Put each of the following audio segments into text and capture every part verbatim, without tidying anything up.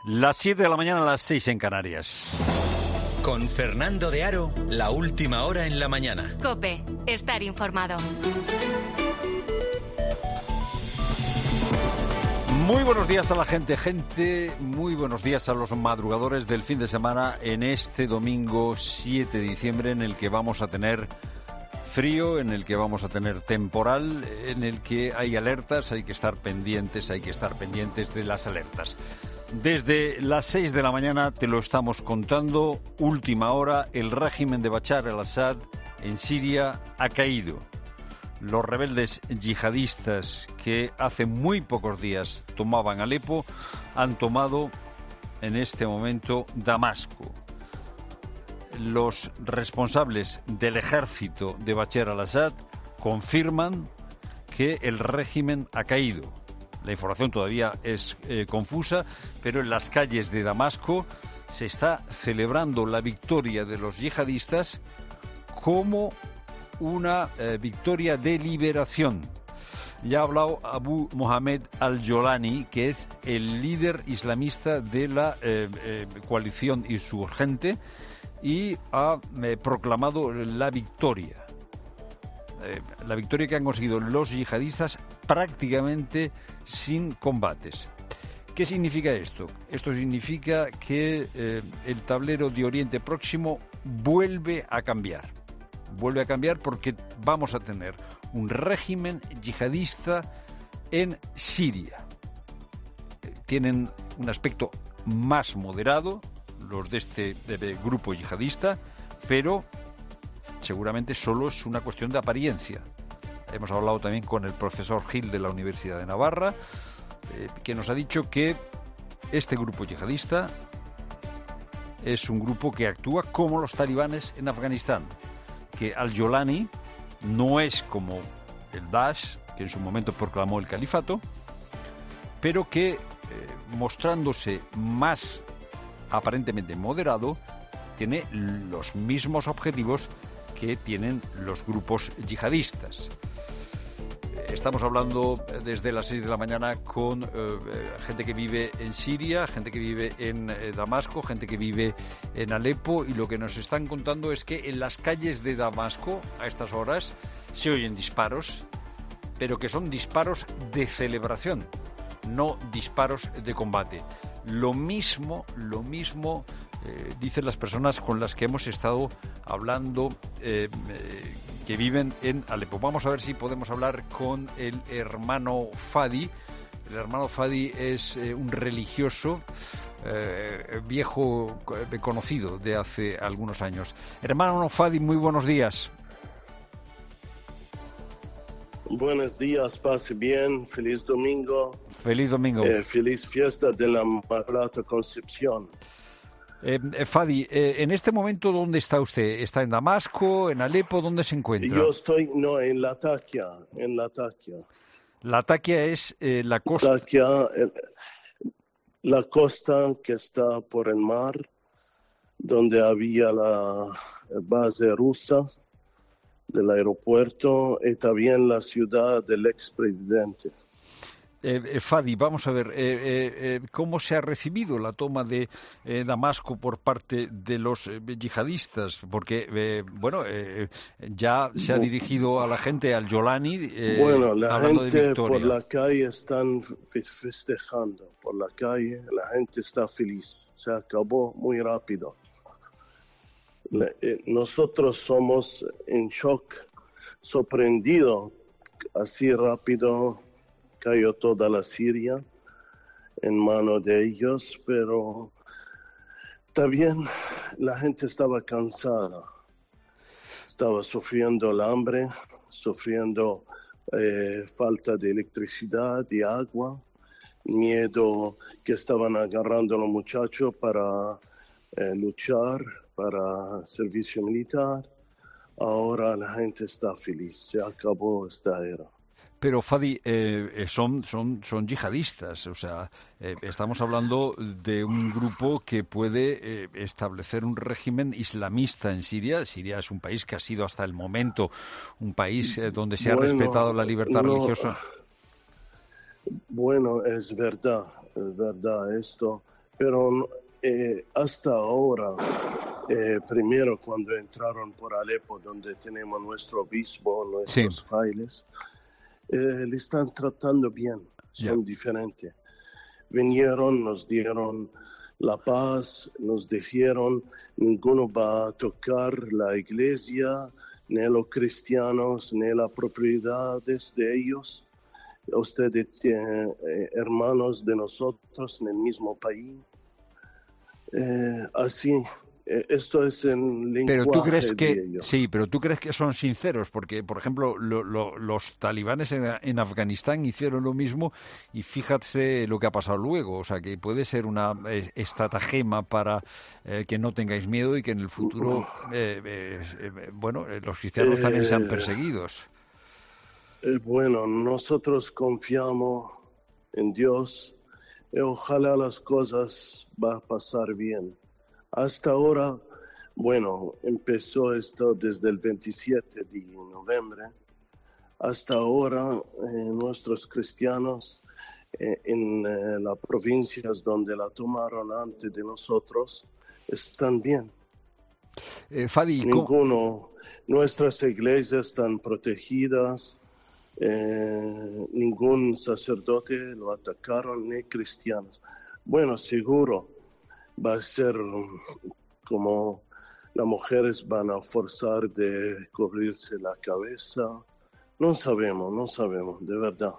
Las siete de la mañana, a las seis en Canarias. Con Fernando de Aro, la última hora en la mañana. COPE, estar informado. Muy buenos días a la gente, gente, muy buenos días a los madrugadores del fin de semana en este domingo siete de diciembre, en el que vamos a tener frío, en el que vamos a tener temporal, en el que hay alertas, hay que estar pendientes, hay que estar pendientes de las alertas. Desde las seis de la mañana te lo estamos contando. Última hora, el régimen de Bashar al-Assad en Siria ha caído. Los rebeldes yihadistas que hace muy pocos días tomaban Alepo han tomado en este momento Damasco. Los responsables del ejército de Bashar al-Assad confirman que el régimen ha caído. La información todavía es eh, confusa, pero en las calles de Damasco se está celebrando la victoria de los yihadistas como una eh, victoria de liberación. Ya ha hablado Abu Mohamed al-Jolani, que es el líder islamista de la eh, eh, coalición insurgente, y ha eh, proclamado la victoria. Eh, la victoria que han conseguido los yihadistas prácticamente sin combates. ¿Qué significa esto? Esto significa que eh, el tablero de Oriente Próximo vuelve a cambiar. Vuelve a cambiar porque vamos a tener un régimen yihadista en Siria. Eh, tienen un aspecto más moderado los de este de, de grupo yihadista, pero seguramente solo es una cuestión de apariencia. Hemos hablado también con el profesor Gil de la Universidad de Navarra, eh, que nos ha dicho que este grupo yihadista es un grupo que actúa como los talibanes en Afganistán, que al-Jolani no es como el Daesh, que en su momento proclamó el califato, pero que, eh, mostrándose más aparentemente moderado, tiene los mismos objetivos que tienen los grupos yihadistas. Estamos hablando desde las seis de la mañana con eh, gente que vive en Siria, gente que vive en eh, Damasco, gente que vive en Alepo, y lo que nos están contando es que en las calles de Damasco a estas horas se oyen disparos, pero que son disparos de celebración, no disparos de combate. Lo mismo, lo mismo eh, dicen las personas con las que hemos estado hablando, eh, eh, que viven en Alepo. Vamos a ver si podemos hablar con el hermano Fadi. El hermano Fadi es eh, un religioso eh, viejo eh, conocido de hace algunos años. Hermano Fadi, muy buenos días. Buenos días, pase bien, feliz domingo. Feliz domingo. Eh, feliz fiesta de la Inmaculada Concepción. Eh, eh, Fadi, eh, en este momento, ¿dónde está usted? ¿Está en Damasco, en Alepo? ¿Dónde se encuentra? Yo estoy, no, en Latakia, en Latakia. Latakia es eh, la costa... Latakia, eh, la costa que está por el mar, donde había la base rusa del aeropuerto, y también la ciudad del expresidente. Eh, eh, Fadi, vamos a ver, eh, eh, eh, ¿cómo se ha recibido la toma de eh, Damasco por parte de los eh, yihadistas? Porque, eh, bueno, eh, ya se ha dirigido a la gente, al Jolani, eh, bueno, la hablando gente de victoria. por la calle están festejando, por la calle la gente está feliz, se acabó muy rápido. Nosotros somos en shock, sorprendido, así rápido cayó toda la Siria en manos de ellos, pero también la gente estaba cansada, estaba sufriendo el hambre, sufriendo eh, falta de electricidad y agua, miedo que estaban agarrando a los muchachos para eh, luchar, para servicio militar. Ahora la gente está feliz, se acabó esta era. Pero, Fadi, eh, son, son, son yihadistas, o sea, eh, estamos hablando de un grupo que puede eh, establecer un régimen islamista en Siria. Siria es un país que ha sido hasta el momento un país eh, donde se bueno, ha respetado la libertad no, religiosa. Bueno, es verdad, es verdad esto, Pero eh, hasta ahora, eh, primero cuando entraron por Alepo, donde tenemos nuestro obispo, nuestros sí. frailes, eh, le están tratando bien, son Yeah. diferentes. Vinieron, nos dieron la paz, nos dijeron, ninguno va a tocar la iglesia, ni los cristianos, ni las propiedades de ellos. Ustedes tienen eh, hermanos de nosotros en el mismo país. Eh, así, eh, esto es el lenguaje Pero tú crees que de ellos. sí, pero tú crees que son sinceros, porque por ejemplo lo, lo, los talibanes en, en Afganistán hicieron lo mismo y fíjate lo que ha pasado luego, o sea que puede ser una eh, estratagema para eh, que no tengáis miedo y que en el futuro, eh, eh, eh, bueno, eh, los cristianos Eh, también sean perseguidos. Eh, bueno, nosotros confiamos en Dios y ojalá las cosas van a pasar bien. Hasta ahora, bueno, empezó esto desde el veintisiete de noviembre. Hasta ahora, eh, nuestros cristianos eh, en eh, las provincias donde la tomaron antes de nosotros están bien. Eh, Fadi, ¿cómo? Ninguno, nuestras iglesias están protegidas. Eh, ningún sacerdote lo atacaron, ni cristianos. Bueno, seguro va a ser como las mujeres van a forzar de cubrirse la cabeza. No sabemos, no sabemos, de verdad.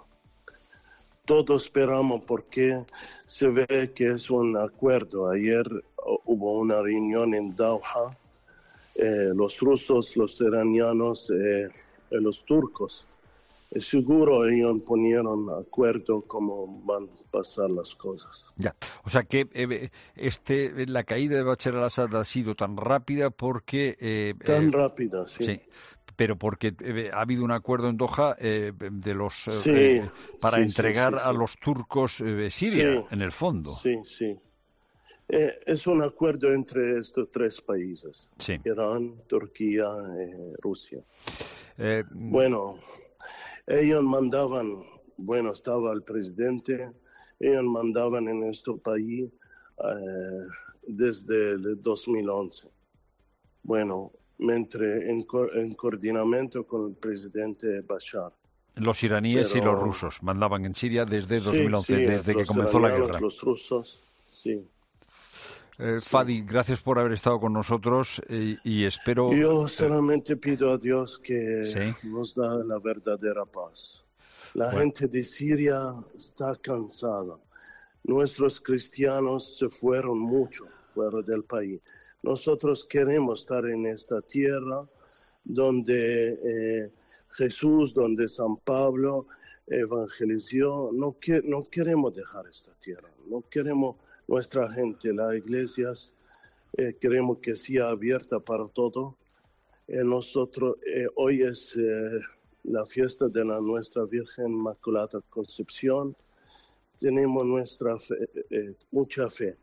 Todos esperamos porque se ve que es un acuerdo. Ayer hubo una reunión en Doha, eh, los rusos, los iranianos eh, y los turcos. Seguro ellos ponieron acuerdo cómo van a pasar las cosas. Ya, o sea que eh, este la caída de Bashar al-Assad ha sido tan rápida porque eh, tan eh, rápida, sí. sí, pero porque eh, ha habido un acuerdo en Doha eh, de los eh, Sí, eh, para sí, entregar sí, sí, a sí. los turcos eh, Siria, Sí, en el fondo. Sí, sí. Eh, es un acuerdo entre estos tres países: Sí. Irán, Turquía y Rusia. Eh, Bueno. Ellos mandaban, bueno, estaba el presidente, ellos mandaban en nuestro país eh, desde el dos mil once. Bueno, me entré en, co en coordinamiento con el presidente Bashar. los iraníes Pero, y los rusos mandaban en Siria desde sí, dos mil once, sí, desde que los comenzó la iranianos, guerra. Los rusos, sí. Eh, Sí. Fadi, gracias por haber estado con nosotros eh, y espero... Yo solamente pido a Dios que Sí. nos da la verdadera paz. La Bueno. gente de Siria está cansada. Nuestros cristianos se fueron mucho fuera del país. Nosotros queremos estar en esta tierra donde eh, Jesús, donde San Pablo evangelizó. No, que, no queremos dejar esta tierra. No queremos nuestra gente, las iglesias, eh, queremos que sea abierta para todo. Eh, nosotros, eh, hoy es eh, la fiesta de la nuestra Virgen Inmaculada Concepción. Tenemos nuestra fe, eh, mucha fe.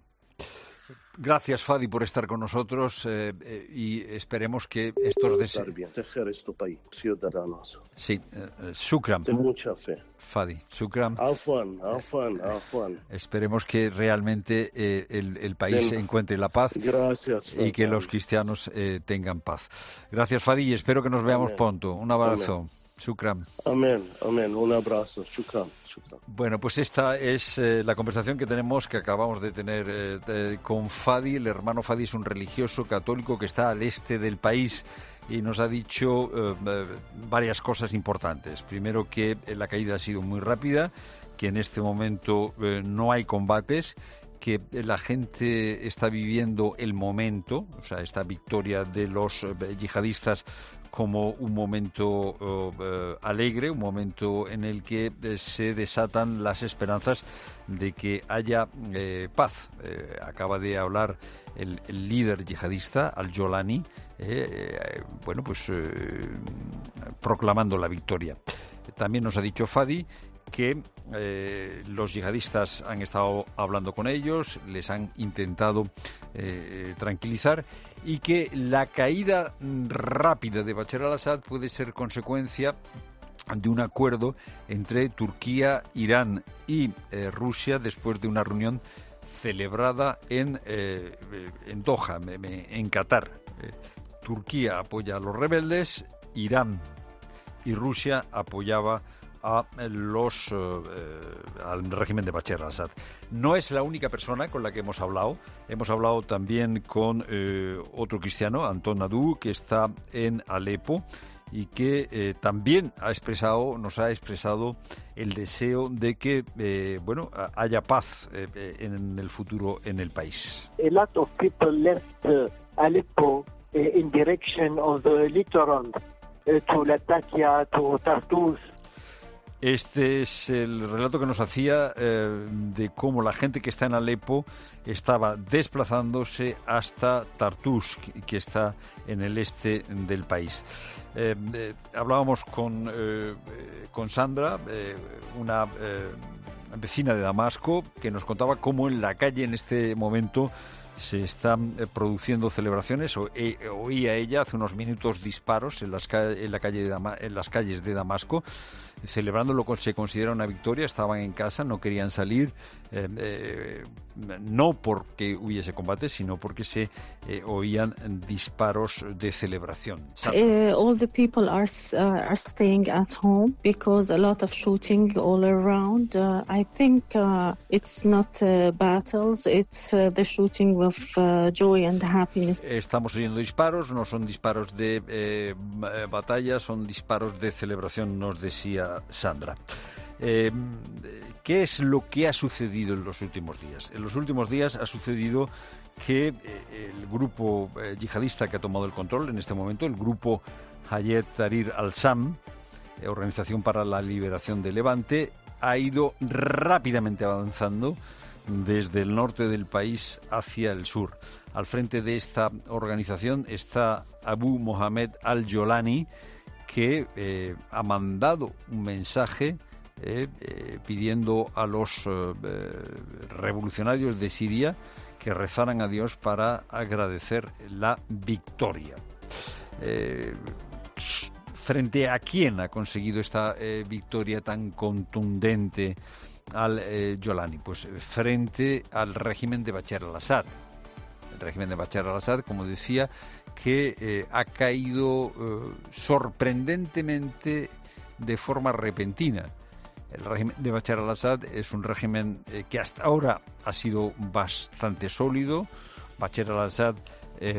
Gracias, Fadi, por estar con nosotros eh, eh, y esperemos que estos Estar deseos... bien, tejer este país, ciudadanos. Sí, eh, Shukran, De mucha fe. Fadi, Shukran. Afan, afan, afan. Esperemos que realmente eh, el, el país Den- encuentre la paz Gracias. y que Fernando. los cristianos eh, tengan paz. Gracias, Fadi, y espero que nos veamos Amén. pronto. Un abrazo. Shukran. Amén, amén. Un abrazo. Shukran, shukran. Bueno, pues esta es eh, la conversación que tenemos, que acabamos de tener eh, eh, con Fadi. El hermano Fadi es un religioso católico que está al este del país y nos ha dicho eh, eh, varias cosas importantes. Primero, que eh, la caída ha sido muy rápida, que en este momento eh, no hay combates, que la gente está viviendo el momento, o sea, esta victoria de los eh, yihadistas como un momento uh, alegre, un momento en el que eh, se desatan las esperanzas de que haya eh, paz. Eh, acaba de hablar el, el líder yihadista, Al-Jolani, eh, eh, bueno, pues eh, proclamando la victoria. También nos ha dicho Fadi que eh, los yihadistas han estado hablando con ellos, les han intentado eh, tranquilizar y que la caída rápida de Bashar al-Assad puede ser consecuencia de un acuerdo entre Turquía, Irán y eh, Rusia después de una reunión celebrada en, eh, en Doha, en Qatar. Eh, Turquía apoya a los rebeldes, Irán y Rusia apoyaba a los eh, al régimen de Bashar al-Assad. No es la única persona con la que hemos hablado. Hemos hablado también con eh, otro cristiano, Anton Nadu, que está en Alepo y que eh, también ha expresado, nos ha expresado el deseo de que eh, bueno, haya paz eh, en el futuro en el país. A lot of people left uh, Aleppo uh, in direction of the littoral uh, to Latakia, to Tartus. Este es el relato que nos hacía eh, de cómo la gente que está en Alepo estaba desplazándose hasta Tartus, que está en el este del país. Eh, eh, hablábamos con, eh, con Sandra, eh, una eh, vecina de Damasco, que nos contaba cómo en la calle en este momento se están eh, produciendo celebraciones. O, eh, oía ella hace unos minutos disparos en las, en la calle de Dama, en las calles de Damasco, celebrando lo que se considera una victoria. Estaban en casa, no querían salir, eh, eh, no porque hubiese combate, sino porque se eh, oían disparos de celebración. Uh, all the people are uh, are staying at home because a lot of shooting all around. Uh, I think uh, it's not uh, battles, it's uh, the shooting of uh, joy and happiness. Estamos oyendo disparos, no son disparos de eh, batalla, son disparos de celebración, nos decía Sandra. Eh, ¿Qué es lo que ha sucedido en los últimos días? En los últimos días ha sucedido que eh, el grupo eh, yihadista que ha tomado el control en este momento, el grupo Hayat Tahrir al-Sham, eh, Organización para la Liberación de Levante, ha ido rápidamente avanzando desde el norte del país hacia el sur. Al frente de esta organización está Abu Mohamed al-Jolani, que eh, ha mandado un mensaje eh, eh, pidiendo a los eh, revolucionarios de Siria que rezaran a Dios para agradecer la victoria. Eh, ¿Frente a quién ha conseguido esta eh, victoria tan contundente al eh, Jolani? Pues frente al régimen de Bashar al-Assad. El régimen de Bashar al-Assad, como decía, que eh, ha caído eh, sorprendentemente de forma repentina. El régimen de Bashar al-Assad es un régimen eh, que hasta ahora ha sido bastante sólido. Bashar al-Assad eh,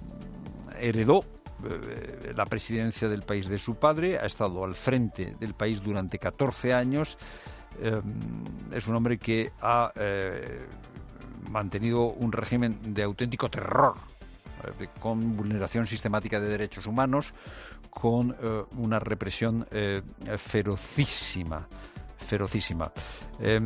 heredó eh, la presidencia del país de su padre, ha estado al frente del país durante catorce años. Eh, es un hombre que ha eh, mantenido un régimen de auténtico terror, eh, con vulneración sistemática de derechos humanos, con eh, una represión eh, ferocísima, ferocísima. Eh,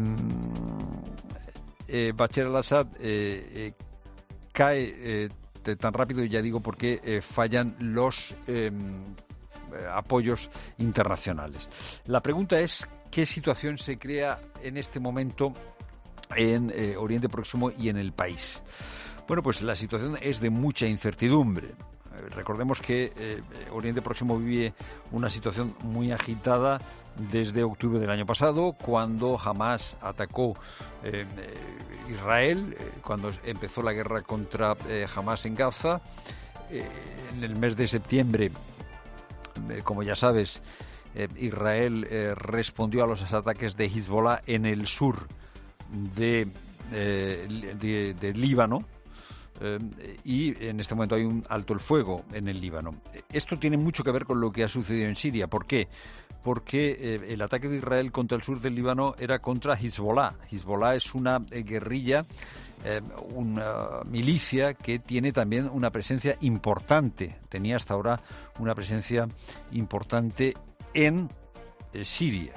eh, Bashar al-Assad eh, eh, cae eh, de tan rápido, y ya digo porque eh, fallan los eh, apoyos internacionales. La pregunta es: ¿qué situación se crea en este momento en eh, Oriente Próximo y en el país? Bueno, pues la situación es de mucha incertidumbre. Eh, recordemos que eh, Oriente Próximo vive una situación muy agitada desde octubre del año pasado, cuando Hamas atacó eh, eh, Israel, eh, cuando empezó la guerra contra eh, Hamas en Gaza. Eh, en el mes de septiembre, eh, como ya sabes, eh, Israel eh, respondió a los ataques de Hezbollah en el sur de, eh, de, de Líbano, eh, y en este momento hay un alto el fuego en el Líbano. Esto tiene mucho que ver con lo que ha sucedido en Siria. ¿Por qué? Porque eh, el ataque de Israel contra el sur del Líbano era contra Hezbollah. Hezbollah es una eh, guerrilla, eh, una milicia que tiene también una presencia importante. Tenía hasta ahora una presencia importante en eh, Siria.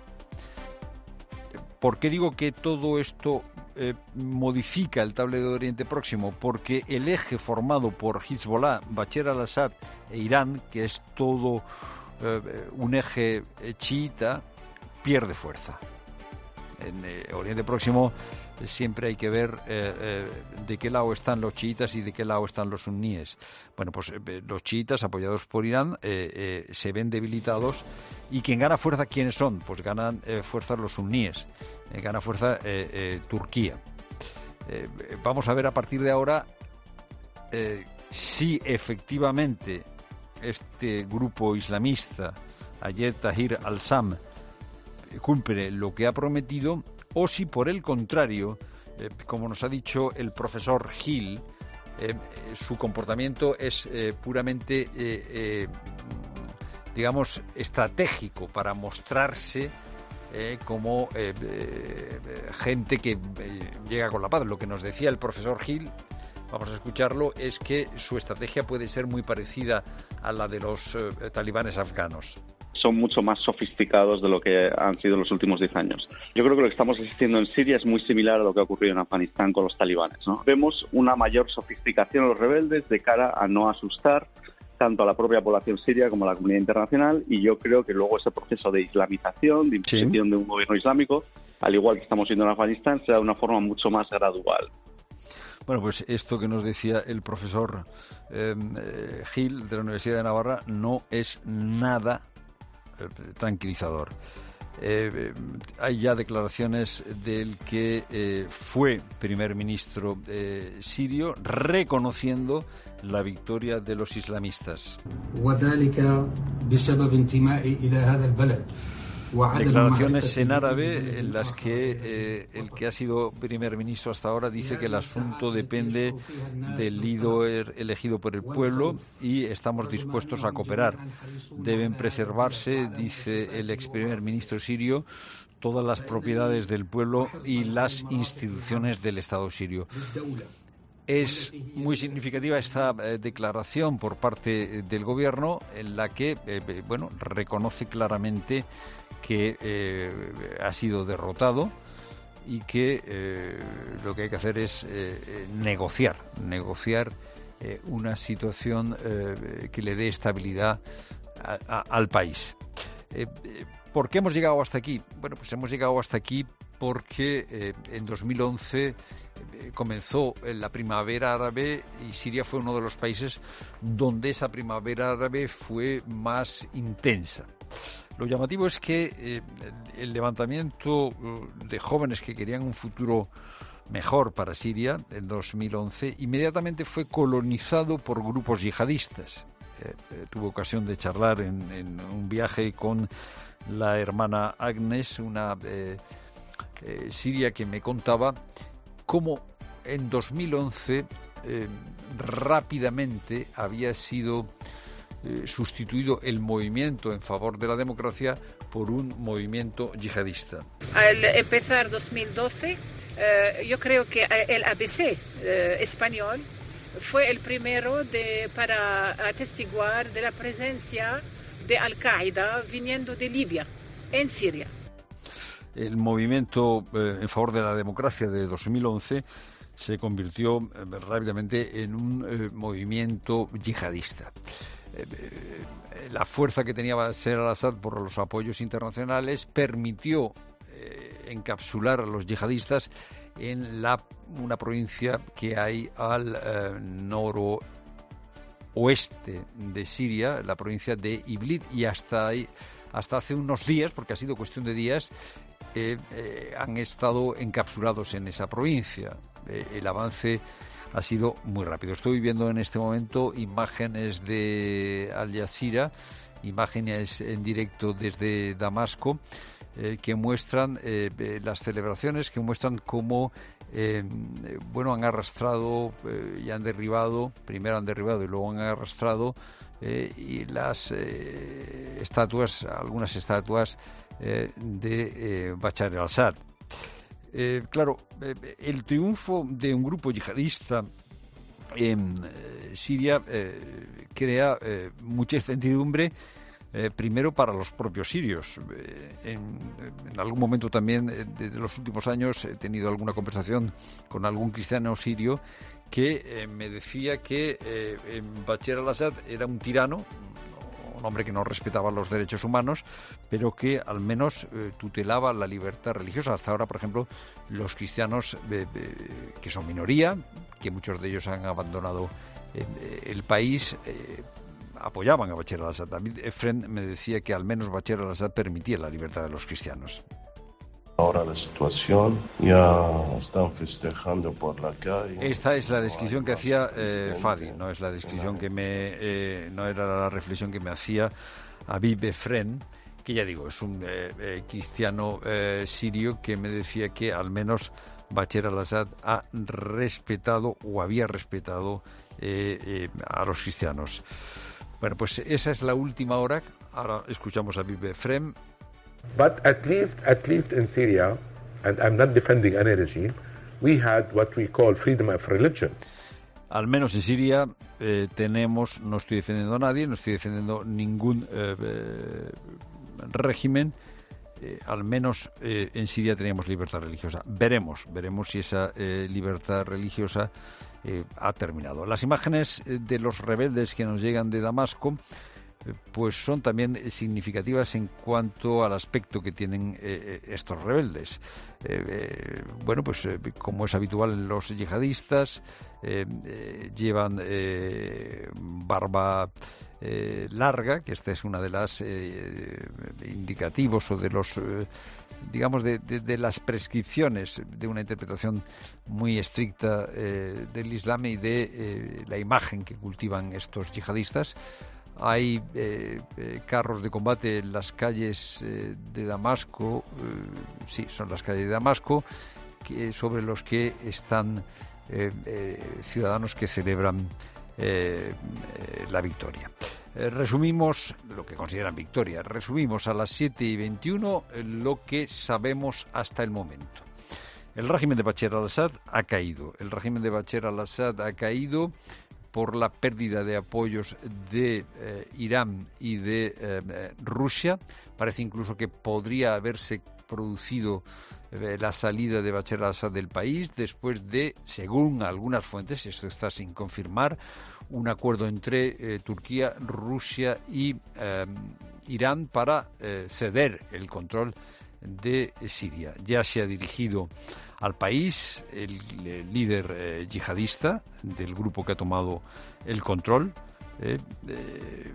¿Por qué digo que todo esto eh, modifica el tablero de Oriente Próximo? Porque el eje formado por Hezbollah, Bashar al-Assad e Irán, que es todo eh, un eje eh, chiita, pierde fuerza. En eh, Oriente Próximo eh, siempre hay que ver eh, eh, de qué lado están los chiitas y de qué lado están los suníes. Bueno, pues eh, los chiitas, apoyados por Irán, eh, eh, se ven debilitados. ¿Y quien gana fuerza, quiénes son? Pues ganan eh, fuerza los suníes, eh, gana fuerza eh, eh, Turquía. Eh, vamos a ver a partir de ahora eh, si efectivamente este grupo islamista, Hayat Tahrir al-Sham, cumple lo que ha prometido, o si por el contrario, eh, como nos ha dicho el profesor Gil, eh, su comportamiento es eh, puramente, eh, eh, digamos, estratégico para mostrarse eh, como eh, eh, gente que eh, llega con la paz. Lo que nos decía el profesor Gil, vamos a escucharlo, es que su estrategia puede ser muy parecida a la de los eh, talibanes afganos. Son mucho más sofisticados de lo que han sido los últimos diez años. Yo creo que lo que estamos asistiendo en Siria es muy similar a lo que ha ocurrido en Afganistán con los talibanes, ¿no? Vemos una mayor sofisticación de los rebeldes de cara a no asustar tanto a la propia población siria como a la comunidad internacional, y yo creo que luego ese proceso de islamización, de imposición sí. de un gobierno islámico, al igual que estamos viendo en Afganistán, será de una forma mucho más gradual. Bueno, pues esto que nos decía el profesor eh, Gil de la Universidad de Navarra no es nada eh, tranquilizador. Eh, hay ya declaraciones del que eh, fue primer ministro eh, sirio reconociendo la victoria de los islamistas. Declaraciones en árabe en las que eh, el que ha sido primer ministro hasta ahora dice que el asunto depende del líder elegido por el pueblo y estamos dispuestos a cooperar. Deben preservarse, dice el ex primer ministro sirio, todas las propiedades del pueblo y las instituciones del Estado sirio. Es muy significativa esta eh, declaración por parte del gobierno en la que eh, bueno, reconoce claramente que eh, ha sido derrotado y que eh, lo que hay que hacer es eh, negociar, negociar eh, una situación eh, que le dé estabilidad a, a, al país. Eh, ¿Por qué hemos llegado hasta aquí? Bueno, pues hemos llegado hasta aquí porque eh, en dos mil once eh, comenzó la primavera árabe y Siria fue uno de los países donde esa primavera árabe fue más intensa. Lo llamativo es que eh, el levantamiento de jóvenes que querían un futuro mejor para Siria en dos mil once inmediatamente fue colonizado por grupos yihadistas. Eh, eh, tuve ocasión de charlar en, en un viaje con la hermana Agnes, una eh, eh, siria que me contaba cómo en dos mil once eh, rápidamente había sido eh, sustituido el movimiento en favor de la democracia por un movimiento yihadista. Al empezar dos mil doce, eh, yo creo que el A B C eh, español fue el primero de, para atestiguar de la presencia de Al-Qaeda viniendo de Libia, en Siria. El movimiento eh, en favor de la democracia de dos mil once se convirtió eh, rápidamente en un eh, movimiento yihadista. Eh, eh, la fuerza que tenía Bashar al-Assad por los apoyos internacionales permitió eh, encapsular a los yihadistas en la, una provincia que hay al eh, noroeste oeste de Siria, la provincia de Idlib, y hasta ahí, hasta hace unos días, porque ha sido cuestión de días, eh, eh, han estado encapsulados en esa provincia. Eh, el avance ha sido muy rápido. Estoy viendo en este momento imágenes de Al Jazeera, imágenes en directo desde Damasco, eh, que muestran eh, las celebraciones, que muestran cómo Eh, bueno, han arrastrado eh, y han derribado, primero han derribado y luego han arrastrado eh, y las eh, estatuas, algunas estatuas eh, de eh, Bashar al-Assad. Eh, claro, eh, el triunfo de un grupo yihadista en eh, Siria eh, crea eh, mucha incertidumbre. Eh, primero para los propios sirios. Eh, en, en algún momento también eh, de, de los últimos años he tenido alguna conversación con algún cristiano sirio que eh, me decía que eh, Bashar al-Assad era un tirano, un hombre que no respetaba los derechos humanos, pero que al menos eh, tutelaba la libertad religiosa. Hasta ahora, por ejemplo, los cristianos eh, eh, que son minoría, que muchos de ellos han abandonado eh, el país, eh, apoyaban a Bashar al-Assad. David Efren me decía que al menos Bashar al-Assad permitía la libertad de los cristianos. Ahora la situación ya están festejando por la calle. Esta es la descripción que hacía eh, Fadi, no es la descripción que me, eh, no era la reflexión que me hacía Habib Efren, que ya digo, es un eh, eh, cristiano eh, sirio que me decía que al menos Bashar al-Assad ha respetado o había respetado eh, eh, a los cristianos. Bueno, pues esa es la última hora. Ahora escuchamos a Habib Efren. But at least, at least in Syria, and I'm not defending any regime, we had what we call freedom of religion. Al menos en Siria eh, tenemos, no estoy defendiendo a nadie, no estoy defendiendo ningún eh, eh, régimen, eh, al menos eh, en Siria teníamos libertad religiosa. Veremos, veremos si esa eh, libertad religiosa eh, ha terminado. Las imágenes de los rebeldes que nos llegan de Damasco pues son también significativas en cuanto al aspecto que tienen eh, estos rebeldes. Eh, eh, bueno, pues eh, como es habitual en los yihadistas, eh, eh, llevan eh, barba eh, larga, que esta es una de las eh, indicativos o de los eh, digamos de, de, de las prescripciones de una interpretación muy estricta eh, del Islam y de eh, la imagen que cultivan estos yihadistas. Hay eh, eh, carros de combate en las calles eh, de Damasco, eh, sí, son las calles de Damasco, que, sobre los que están eh, eh, ciudadanos que celebran eh, eh, la victoria. Eh, resumimos lo que consideran victoria, resumimos a las siete y veintiuno eh, lo que sabemos hasta el momento. El régimen de Bashar al-Assad ha caído, el régimen de Bashar al-Assad ha caído por la pérdida de apoyos de eh, Irán y de eh, Rusia. Parece incluso que podría haberse producido eh, la salida de Bashar al-Assad del país después de, según algunas fuentes, esto está sin confirmar, un acuerdo entre eh, Turquía, Rusia y eh, Irán para eh, ceder el control de Siria. Ya se ha dirigido al país el, el líder eh, yihadista del grupo que ha tomado el control eh, eh,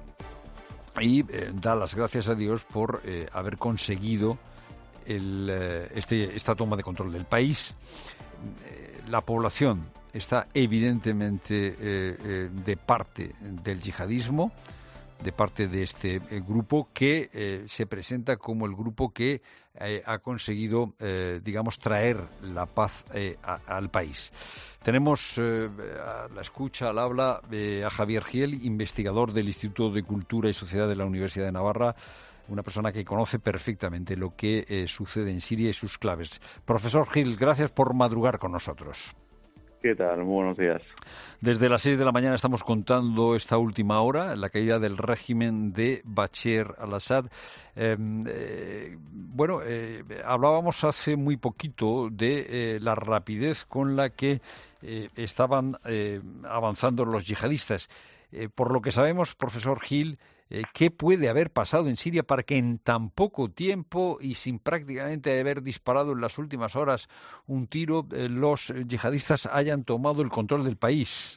y eh, da las gracias a Dios por eh, haber conseguido el, eh, este, esta toma de control del país. Eh, la población está evidentemente eh, eh, de parte del yihadismo, de parte de este eh, grupo que eh, se presenta como el grupo que eh, ha conseguido, eh, digamos, traer la paz eh, a, al país. Tenemos eh, a la escucha, al habla, eh, a Javier Giel, investigador del Instituto de Cultura y Sociedad de la Universidad de Navarra, una persona que conoce perfectamente lo que eh, sucede en Siria y sus claves. Profesor Giel, gracias por madrugar con nosotros. ¿Qué tal? Buenos días. Desde las seis de la mañana estamos contando esta última hora, la caída del régimen de Bashar al-Assad. Eh, eh, bueno, eh, hablábamos hace muy poquito de eh, la rapidez con la que eh, estaban eh, avanzando los yihadistas. Eh, por lo que sabemos, profesor Giel, Eh, ¿qué puede haber pasado en Siria para que en tan poco tiempo y sin prácticamente haber disparado en las últimas horas un tiro, eh, los yihadistas hayan tomado el control del país?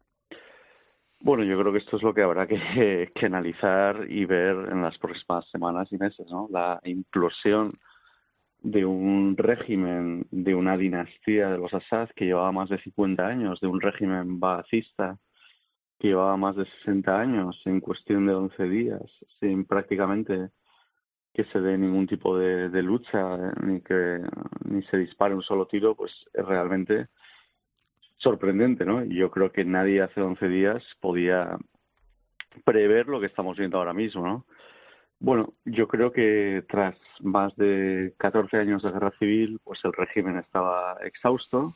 Bueno, yo creo que esto es lo que habrá que, que analizar y ver en las próximas semanas y meses, ¿no? La implosión de un régimen, de una dinastía de los Assad que llevaba más de cincuenta años, de un régimen baacista que llevaba más de sesenta años en cuestión de once días, sin prácticamente que se dé ningún tipo de, de lucha, ni que ni se dispare un solo tiro, pues es realmente sorprendente, ¿no? Y yo creo que nadie hace once días podía prever lo que estamos viendo ahora mismo, ¿no? Bueno, yo creo que tras más de catorce años de guerra civil, pues el régimen estaba exhausto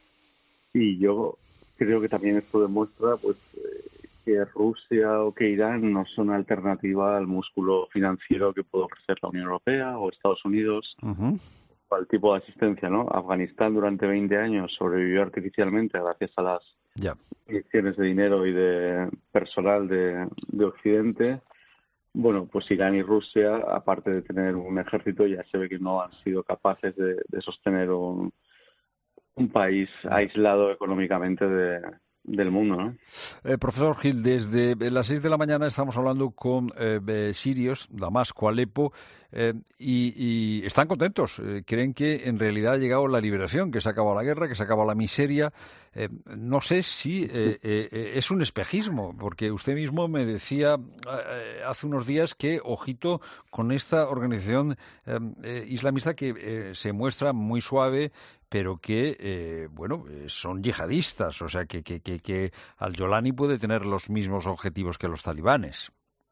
y yo creo que también esto demuestra pues eh, que Rusia o que Irán no son alternativa al músculo financiero que puede ofrecer la Unión Europea o Estados Unidos, uh-huh, o al tipo de asistencia, ¿no? Afganistán durante veinte años sobrevivió artificialmente gracias a las yeah. inyecciones de dinero y de personal de, de Occidente. Bueno, pues Irán y Rusia, aparte de tener un ejército, ya se ve que no han sido capaces de, de sostener un un país aislado económicamente de, del mundo, ¿no? Eh, profesor Giel, desde las seis de la mañana estamos hablando con eh, sirios, Damasco, Alepo, eh, y, y están contentos. Eh, creen que en realidad ha llegado la liberación, que se ha acabado la guerra, que se ha acabado la miseria. Eh, no sé si eh, eh, es un espejismo, porque usted mismo me decía eh, hace unos días que, ojito, con esta organización eh, eh, islamista que eh, se muestra muy suave, pero que, eh, bueno, son yihadistas, o sea, que, que, que, que Al-Jolani puede tener los mismos objetivos que los talibanes.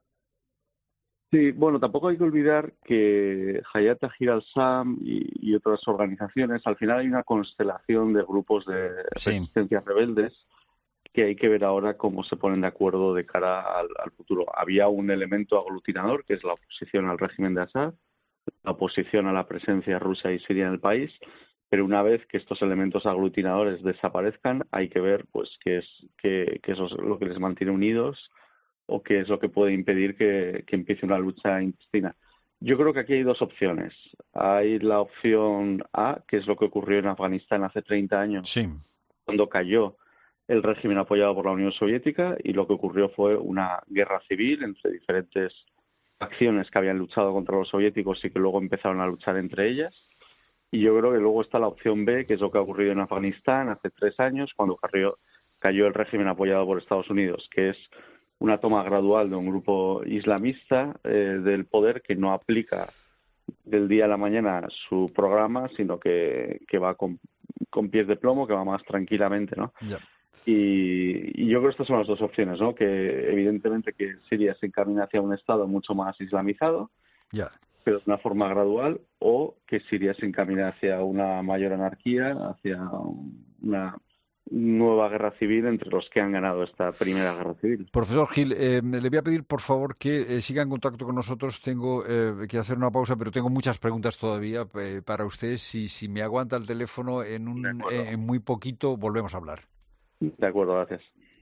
Sí, bueno, tampoco hay que olvidar que Hayat Tahrir al-Sham y, y otras organizaciones, al final hay una constelación de grupos de sí. resistencias rebeldes que hay que ver ahora cómo se ponen de acuerdo de cara al, al futuro. Había un elemento aglutinador, que es la oposición al régimen de Assad, la oposición a la presencia rusa y siria en el país, pero una vez que estos elementos aglutinadores desaparezcan, hay que ver pues qué es, qué, qué es lo que les mantiene unidos o qué es lo que puede impedir que, que empiece una lucha intestina. Yo creo que aquí hay dos opciones. Hay la opción A, que es lo que ocurrió en Afganistán hace treinta años, sí. cuando cayó el régimen apoyado por la Unión Soviética, y lo que ocurrió fue una guerra civil entre diferentes facciones que habían luchado contra los soviéticos y que luego empezaron a luchar entre ellas. Y yo creo que luego está la opción B, que es lo que ha ocurrido en Afganistán hace tres años, cuando cayó, cayó el régimen apoyado por Estados Unidos, que es una toma gradual de un grupo islamista eh, del poder que no aplica del día a la mañana su programa, sino que, que va con, con pies de plomo, que va más tranquilamente, ¿no? Yeah. Y, y yo creo que estas son las dos opciones, ¿no? Que evidentemente que Siria se encamina hacia un estado mucho más islamizado, yeah. pero de una forma gradual, o que Siria se encamina hacia una mayor anarquía, hacia una nueva guerra civil entre los que han ganado esta primera guerra civil. Profesor Gil, eh, le voy a pedir por favor que eh, siga en contacto con nosotros. Tengo eh, que hacer una pausa, pero tengo muchas preguntas todavía eh, para usted. Si, si me aguanta el teléfono, en, un, eh, en muy poquito volvemos a hablar. De acuerdo, gracias.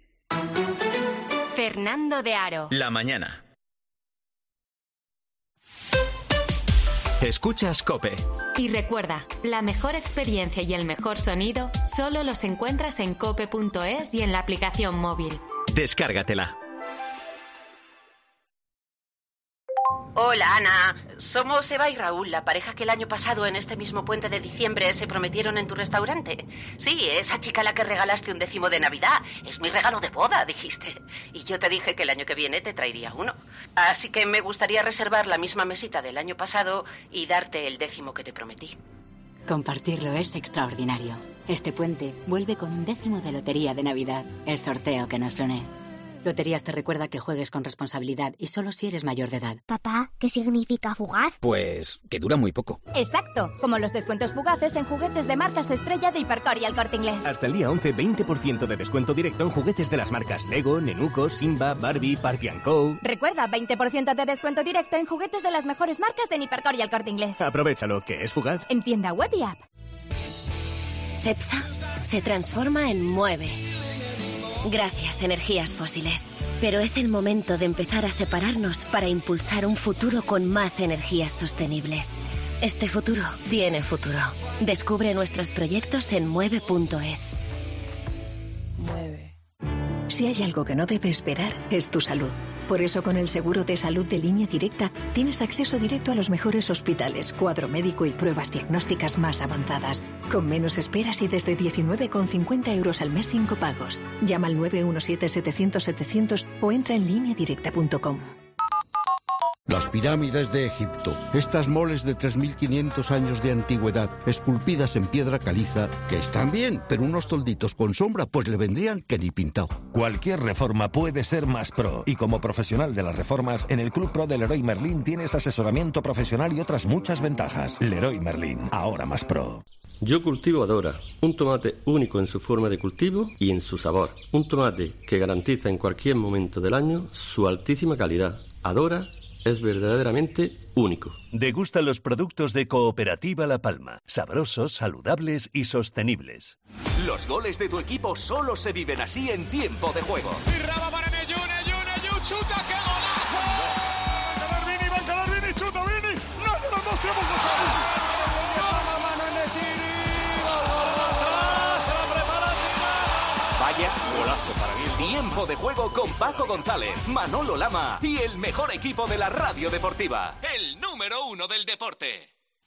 Fernando de Aro. La mañana. Escuchas COPE. Y recuerda, la mejor experiencia y el mejor sonido solo los encuentras en cope punto es y en la aplicación móvil. Descárgatela. Hola, Ana. Somos Eva y Raúl, la pareja que el año pasado en este mismo puente de diciembre se prometieron en tu restaurante. Sí, esa chica a la que regalaste un décimo de Navidad. Es mi regalo de boda, dijiste. Y yo te dije que el año que viene te traería uno. Así que me gustaría reservar la misma mesita del año pasado y darte el décimo que te prometí. Compartirlo es extraordinario. Este puente vuelve con un décimo de Lotería de Navidad, el sorteo que nos une. Loterías te recuerda que juegues con responsabilidad y solo si eres mayor de edad. Papá, ¿qué significa fugaz? Pues que dura muy poco. Exacto, como los descuentos fugaces en juguetes de marcas estrella de Hipercor y El Corte Inglés. Hasta el día once, veinte por ciento de descuento directo en juguetes de las marcas Lego, Nenuco, Simba, Barbie, Party and Co. Recuerda, veinte por ciento de descuento directo en juguetes de las mejores marcas de Hipercor y El Corte Inglés. Aprovechalo, que es fugaz. En tienda web y app. Cepsa se transforma en Mueve. Gracias, energías fósiles. Pero es el momento de empezar a separarnos para impulsar un futuro con más energías sostenibles. Este futuro tiene futuro. Descubre nuestros proyectos en mueve punto es. Mueve. Si hay algo que no debe esperar, es tu salud. Por eso, con el seguro de salud de Línea Directa, tienes acceso directo a los mejores hospitales, cuadro médico y pruebas diagnósticas más avanzadas, con menos esperas y desde diecinueve con cincuenta euros al mes sin copagos. Llama al nueve uno siete, setecientos, setecientos o entra en línea directa punto com. Las pirámides de Egipto, estas moles de tres mil quinientos años de antigüedad, esculpidas en piedra caliza, que están bien, pero unos tolditos con sombra pues le vendrían que ni pintado. Cualquier reforma puede ser más pro, y como profesional de las reformas, en el Club Pro de Leroy Merlin tienes asesoramiento profesional y otras muchas ventajas. Leroy Merlin, ahora más pro. Yo cultivo Adora, un tomate único en su forma de cultivo y en su sabor. Un tomate que garantiza en cualquier momento del año su altísima calidad. Adora es verdaderamente único. Degusta los productos de Cooperativa La Palma. Sabrosos, saludables y sostenibles. Los goles de tu equipo solo se viven así en tiempo de juego. Y Raba para Neyu, Neyu, Neyu, chuta, ¡qué golazo! Calarvini, va Calarvini, chuta, Vini. No, de los dos tenemos gol. Vaya golazo para mí. Tiempo de juego con Paco González, Manolo Lama y el mejor equipo de la radio deportiva. El número uno del deporte.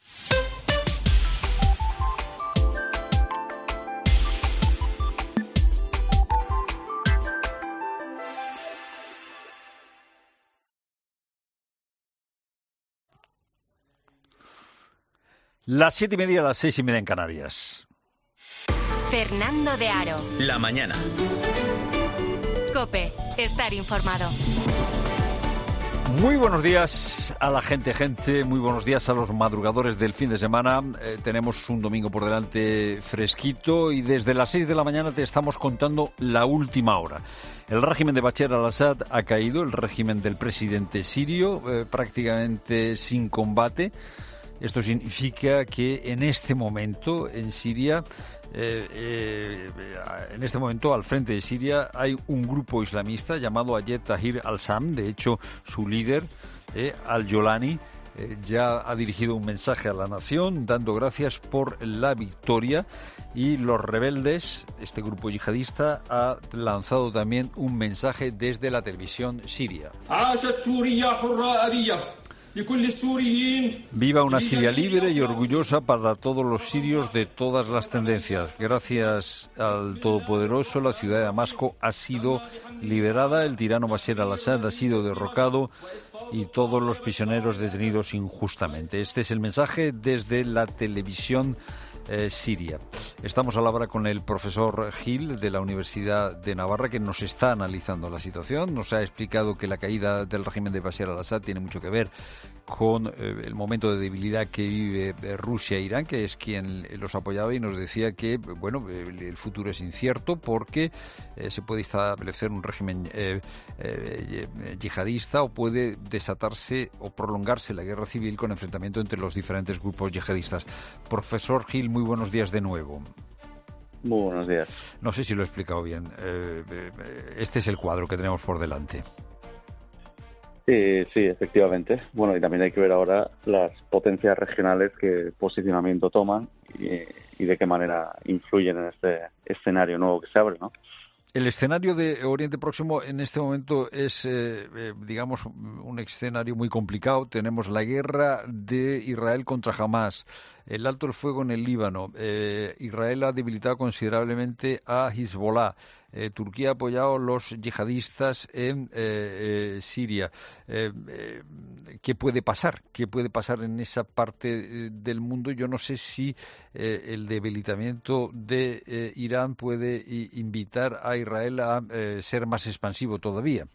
Las siete y media, las seis y media en Canarias. Fernando de Aro. La mañana. COPE. Estar informado. Muy buenos días a la gente, gente. Muy buenos días a los madrugadores del fin de semana. Eh, tenemos un domingo por delante fresquito y desde las seis de la mañana te estamos contando la última hora. El régimen de Bashar al-Assad ha caído, el régimen del presidente sirio, eh, prácticamente sin combate. Esto significa que en este momento en Siria, eh, eh, en este momento al frente de Siria hay un grupo islamista llamado Ayed Tahrir al-Sham. De hecho, su líder, eh, al-Jolani, eh, ya ha dirigido un mensaje a la nación dando gracias por la victoria, y los rebeldes, este grupo yihadista, ha lanzado también un mensaje desde la televisión siria. Viva una Siria libre y orgullosa para todos los sirios de todas las tendencias. Gracias al Todopoderoso, la ciudad de Damasco ha sido liberada, el tirano Bashar al-Assad ha sido derrocado y todos los prisioneros detenidos injustamente. Este es el mensaje desde la televisión Eh, Siria. Estamos a la hora con el profesor Gil de la Universidad de Navarra, que nos está analizando la situación. Nos ha explicado que la caída del régimen de Bashar al-Assad tiene mucho que ver con eh, el momento de debilidad que vive eh, Rusia e Irán, que es quien los apoyaba, y nos decía que bueno, el, el futuro es incierto porque eh, se puede establecer un régimen eh, eh, yihadista, o puede desatarse o prolongarse la guerra civil con enfrentamiento entre los diferentes grupos yihadistas. Profesor Gil, muy buenos días de nuevo. Muy buenos días. No sé si lo he explicado bien. Eh, este es el cuadro que tenemos por delante. Sí, sí, efectivamente. Bueno, y también hay que ver ahora las potencias regionales qué posicionamiento toman y, y de qué manera influyen en este escenario nuevo que se abre, ¿no? El escenario de Oriente Próximo en este momento es, eh, eh, digamos, un escenario muy complicado. Tenemos la guerra de Israel contra Hamás, el alto el fuego en el Líbano. Eh, Israel ha debilitado considerablemente a Hezbollah. Eh, Turquía ha apoyado a los yihadistas en eh, eh, Siria. Eh, eh, ¿Qué puede pasar? ¿Qué puede pasar en esa parte eh, del mundo? Yo no sé si eh, el debilitamiento de eh, Irán puede i- invitar a Israel a eh, ser más expansivo todavía.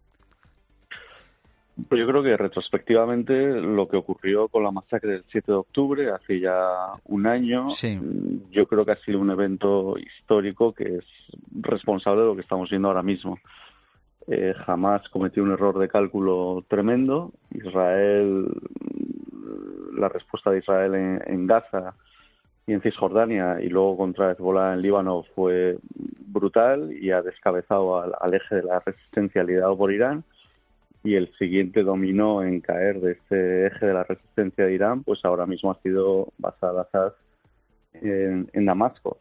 Pues yo creo que retrospectivamente lo que ocurrió con la masacre del siete de octubre, hace ya un año, sí. Yo creo que ha sido un evento histórico que es responsable de lo que estamos viendo ahora mismo. Eh, Hamás cometió un error de cálculo tremendo. Israel, la respuesta de Israel en, en Gaza y en Cisjordania y luego contra Hezbollah en Líbano fue brutal y ha descabezado al, al eje de la resistencia liderado por Irán. Y el siguiente dominó en caer de ese eje de la resistencia de Irán, pues ahora mismo ha sido Bashar al-Assad en, en Damasco.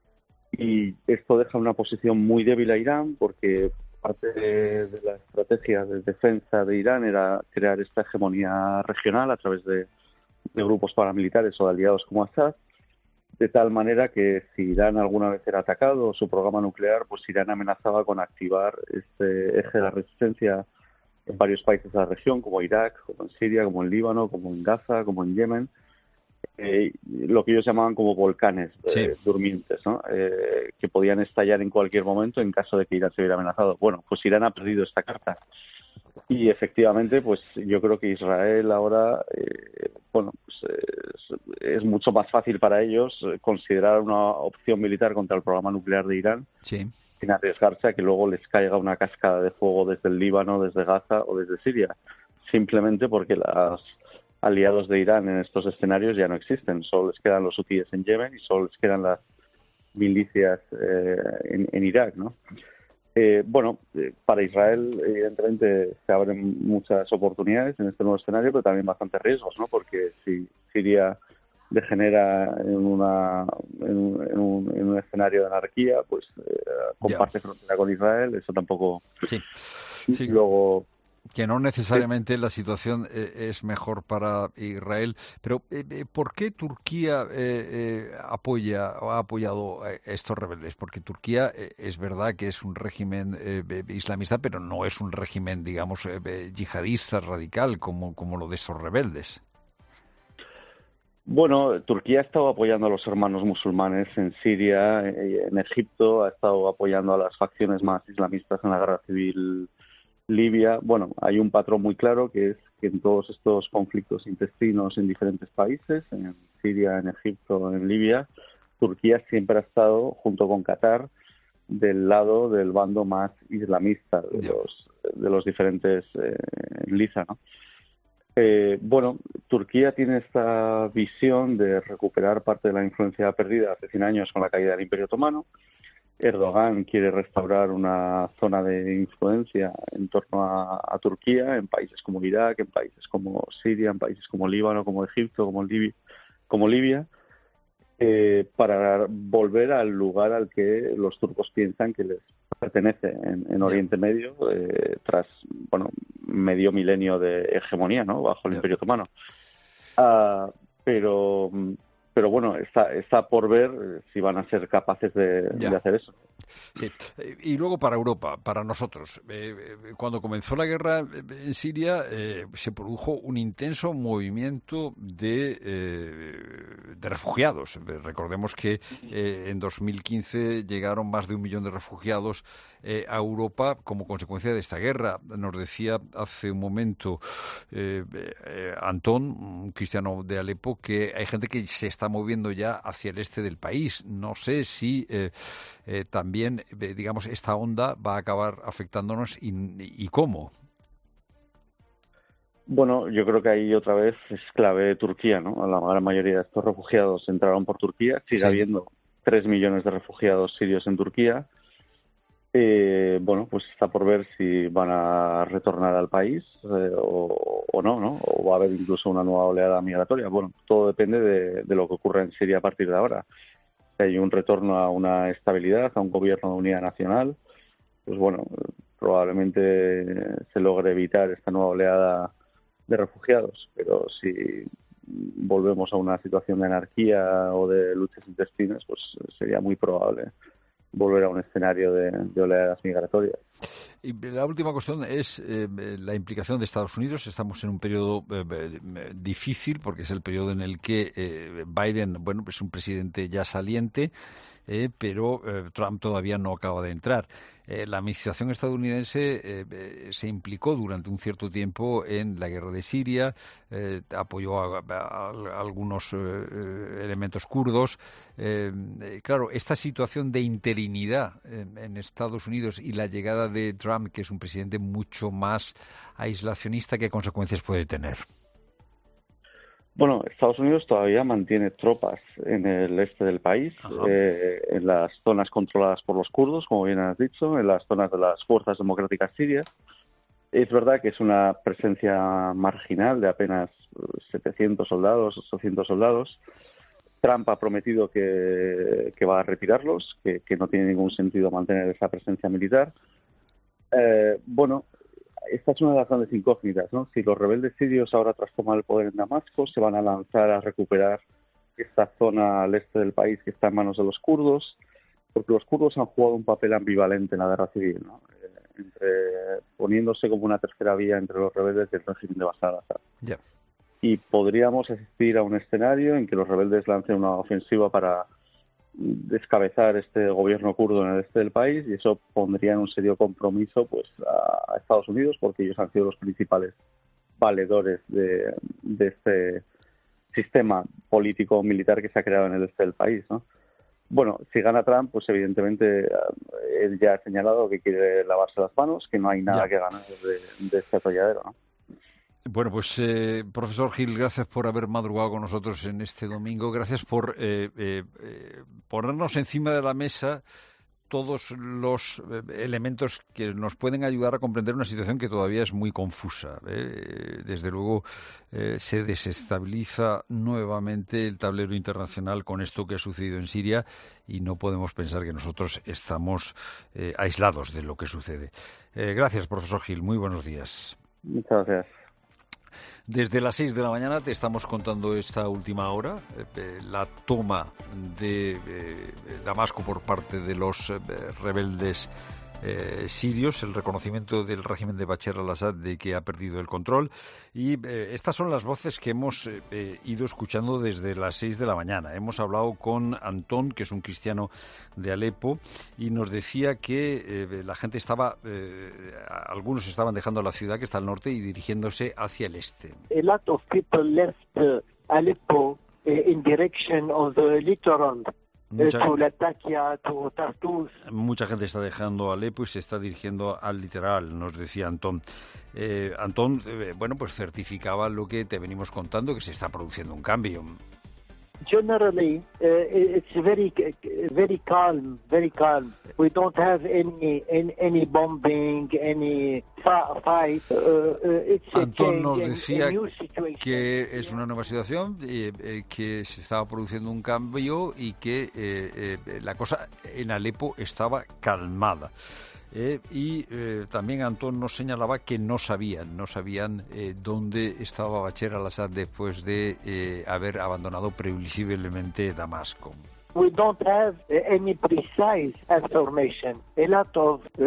Y esto deja una posición muy débil a Irán, porque parte de, de la estrategia de defensa de Irán era crear esta hegemonía regional a través de, de grupos paramilitares o de aliados como Assad, de tal manera que si Irán alguna vez era atacado o su programa nuclear, pues Irán amenazaba con activar este eje de la resistencia en varios países de la región, como Irak, como en Siria, como en Líbano, como en Gaza, como en Yemen, eh, lo que ellos llamaban como volcanes eh, sí. durmientes, ¿no? Eh, que podían estallar en cualquier momento en caso de que Irán se hubiera amenazado. Bueno, pues Irán ha perdido esta carta. Y efectivamente, pues yo creo que Israel ahora, eh, bueno, pues es, es mucho más fácil para ellos considerar una opción militar contra el programa nuclear de Irán, sí. sin arriesgarse a que luego les caiga una cascada de fuego desde el Líbano, desde Gaza o desde Siria, simplemente porque los aliados de Irán en estos escenarios ya no existen. Solo les quedan los hutíes en Yemen y solo les quedan las milicias eh, en, en Irak, ¿no? Eh, bueno, eh, para Israel evidentemente se abren muchas oportunidades en este nuevo escenario, pero también bastantes riesgos, ¿no? Porque si Siria degenera en, una, en, un, en, un, en un escenario de anarquía, pues eh, comparte yeah. frontera con Israel, eso tampoco... Sí. Sí. Y luego Que no necesariamente la situación eh, es mejor para Israel, pero eh, ¿por qué Turquía eh, eh, apoya o ha apoyado a estos rebeldes? Porque Turquía eh, es verdad que es un régimen eh, islamista, pero no es un régimen, digamos, eh, yihadista radical como, como lo de esos rebeldes. Bueno, Turquía ha estado apoyando a los hermanos musulmanes en Siria, en Egipto, ha estado apoyando a las facciones más islamistas en la guerra civil Libia. Bueno, hay un patrón muy claro que es que en todos estos conflictos intestinos en diferentes países, en Siria, en Egipto, en Libia, Turquía siempre ha estado, junto con Qatar, del lado del bando más islamista de los, de los diferentes eh, Liza, ¿no? Eh, bueno, Turquía tiene esta visión de recuperar parte de la influencia perdida hace cien años con la caída del Imperio Otomano. Erdogan quiere restaurar una zona de influencia en torno a, a Turquía, en países como Irak, en países como Siria, en países como Líbano, como Egipto, como Libia, como Libia eh, para volver al lugar al que los turcos piensan que les pertenece en, en Oriente Medio, eh, tras bueno medio milenio de hegemonía, ¿no?, bajo el Imperio Otomano. Uh, pero pero bueno, está, está por ver si van a ser capaces de, de hacer eso. Sí. Y luego para Europa, para nosotros, eh, cuando comenzó la guerra en Siria eh, se produjo un intenso movimiento de, eh, de refugiados. Recordemos que eh, en dos mil quince llegaron más de un millón de refugiados eh, a Europa como consecuencia de esta guerra. Nos decía hace un momento eh, eh, Antón, un cristiano de Alepo, que hay gente que se está moviendo ya hacia el este del país. No sé si eh, eh, también, eh, digamos, esta onda va a acabar afectándonos y, y cómo. Bueno, yo creo que ahí otra vez es clave Turquía, ¿no? La gran mayoría de estos refugiados entraron por Turquía. Sigue sí. habiendo tres millones de refugiados sirios en Turquía. Eh, bueno, pues está por ver si van a retornar al país eh, o, o no, ¿no? O va a haber incluso una nueva oleada migratoria. Bueno, todo depende de, de lo que ocurra en Siria a partir de ahora. Si hay un retorno a una estabilidad, a un gobierno de unidad nacional, pues bueno, probablemente se logre evitar esta nueva oleada de refugiados. Pero si volvemos a una situación de anarquía o de luchas intestinas, pues sería muy probable volver a un escenario de, de oleadas migratorias. Y la última cuestión es eh, la implicación de Estados Unidos. Estamos en un periodo eh, difícil porque es el periodo en el que eh, Biden, bueno, es un presidente ya saliente, eh, pero eh, Trump todavía no acaba de entrar. Eh, la administración estadounidense eh, eh, se implicó durante un cierto tiempo en la guerra de Siria, eh, apoyó a, a, a algunos eh, elementos kurdos. Eh, eh, claro, esta situación de interinidad eh, en Estados Unidos y la llegada de Trump, que es un presidente mucho más aislacionista, ¿qué consecuencias puede tener? Bueno, Estados Unidos todavía mantiene tropas en el este del país, eh, en las zonas controladas por los kurdos, como bien has dicho, en las zonas de las fuerzas democráticas sirias. Es verdad que es una presencia marginal de apenas setecientos soldados, ochocientos soldados. Trump ha prometido que, que va a retirarlos, que, que no tiene ningún sentido mantener esa presencia militar. Eh, bueno, esta es una de las grandes incógnitas, ¿no? Si los rebeldes sirios ahora, tras tomar el poder en Damasco, se van a lanzar a recuperar esta zona al este del país que está en manos de los kurdos, porque los kurdos han jugado un papel ambivalente en la guerra civil, ¿no? Eh, entre poniéndose como una tercera vía entre los rebeldes y el régimen de Bashar al-Assad. Yeah. Y podríamos asistir a un escenario en que los rebeldes lancen una ofensiva para descabezar este gobierno kurdo en el este del país, y eso pondría en un serio compromiso pues a, a Estados Unidos, porque ellos han sido los principales valedores de, de este sistema político militar que se ha creado en el este del país, ¿no? Bueno, si gana Trump, pues evidentemente él ya ha señalado que quiere lavarse las manos, que no hay nada ya. que ganar de, de este atolladero, ¿no? Bueno, pues eh, profesor Gil, gracias por haber madrugado con nosotros en este domingo. Gracias por eh, eh, ponernos encima de la mesa todos los eh, elementos que nos pueden ayudar a comprender una situación que todavía es muy confusa, ¿eh? Desde luego eh, se desestabiliza nuevamente el tablero internacional con esto que ha sucedido en Siria y no podemos pensar que nosotros estamos eh, aislados de lo que sucede. Eh, gracias, profesor Gil. Muy buenos días. Muchas gracias. Desde las seis de la mañana te estamos contando esta última hora, eh, la toma de eh, Damasco por parte de los eh, rebeldes eh, sirios, el reconocimiento del régimen de Bashar al-Assad de que ha perdido el control. Y eh, estas son las voces que hemos eh, ido escuchando desde las seis de la mañana. Hemos hablado con Antón, que es un cristiano de Alepo, y nos decía que eh, la gente estaba, eh, algunos estaban dejando la ciudad que está al norte y dirigiéndose hacia el este. A lot of people left uh, Aleppo uh, in direction of the littoral. Mucha, to Latakia, to Tartus. Mucha gente está dejando Alepo y se está dirigiendo al litoral, nos decía Antón. Eh, Antón, eh, bueno, pues certificaba lo que te venimos contando, que se está produciendo un cambio. Generally, uh, it's very, very calm, very calm. We don't have any, any, any bombing, any fight. Uh, it's Antón nos decía que es una nueva situación, eh, eh, que se estaba produciendo un cambio y que eh, eh, la cosa en Alepo estaba calmada. Eh, y eh, también Antón nos señalaba que no sabían, no sabían eh, dónde estaba Bashar al-Assad después de eh, haber abandonado previsiblemente Damasco. We don't have any precise information. A lot of uh,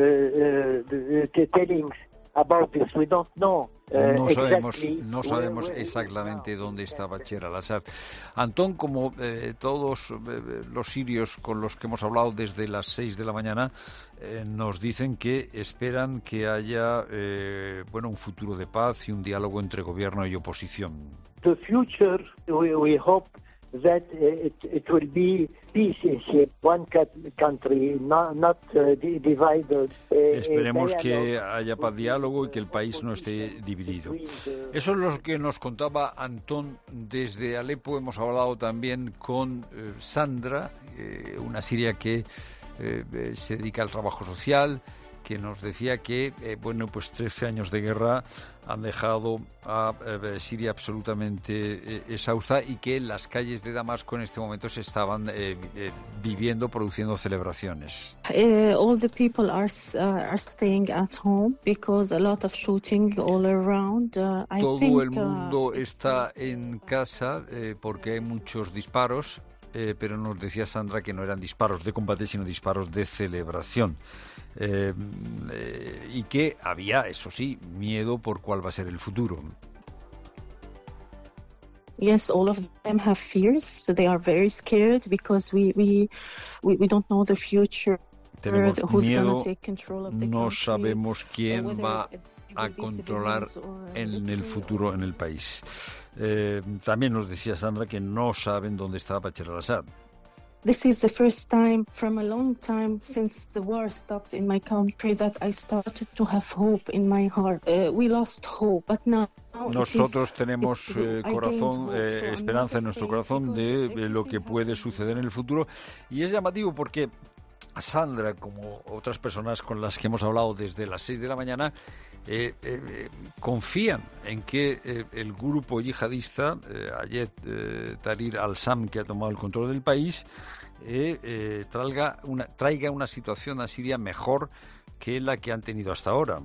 uh, tellings about this. We don't know. Uh, no sabemos, exactly no sabemos exactamente dónde está Bashar al-Assad. Antón, como eh, todos eh, los sirios con los que hemos hablado desde las seis de la mañana, eh, nos dicen que esperan que haya eh, bueno, un futuro de paz y un diálogo entre gobierno y oposición. The future, we, we hope that it, it will be peace in one country, not, not uh, divided. Esperemos que haya paz, diálogo y que el país no esté dividido. Eso es lo que nos contaba Antón desde Alepo. Hemos hablado también con eh, Sandra, eh, una siria que eh, se dedica al trabajo social, que nos decía que, eh, bueno, pues trece años de guerra han dejado a eh, Siria absolutamente eh, exhausta y que en las calles de Damasco en este momento se estaban eh, eh, viviendo, produciendo celebraciones. Uh, all the people are uh, are staying at home because a lot of shooting all around. Uh, I Todo think, el mundo uh, está en casa eh, porque hay muchos disparos, eh, pero nos decía Sandra que no eran disparos de combate, sino disparos de celebración. Eh, eh, y que había, eso sí, miedo por cuál va a ser el futuro. Yes, all of them have fears. They are very scared because we we we, we don't know the future. Tenemos Who's miedo, take control of the no country, sabemos quién whether va it a will be controlar civilians or en el military. futuro en el país. Eh, también nos decía Sandra que no saben dónde está Bashar al-Assad. This is the first time from a long time since the war stopped in my country that I started to have hope in my heart. Uh, we lost hope, but now Nosotros tenemos eh, I corazón, gained hope, eh, so I'm esperanza en not nuestro afraid corazón because de eh, lo que puede suceder en el futuro. Y es llamativo porque Sandra, como otras personas con las que hemos hablado desde las seis de la mañana, eh, eh, confían en que eh, el grupo yihadista, eh, Hayat eh, Tahrir al-Sham, que ha tomado el control del país, eh, eh, traiga, una, traiga una situación a Siria mejor que la que han tenido hasta ahora.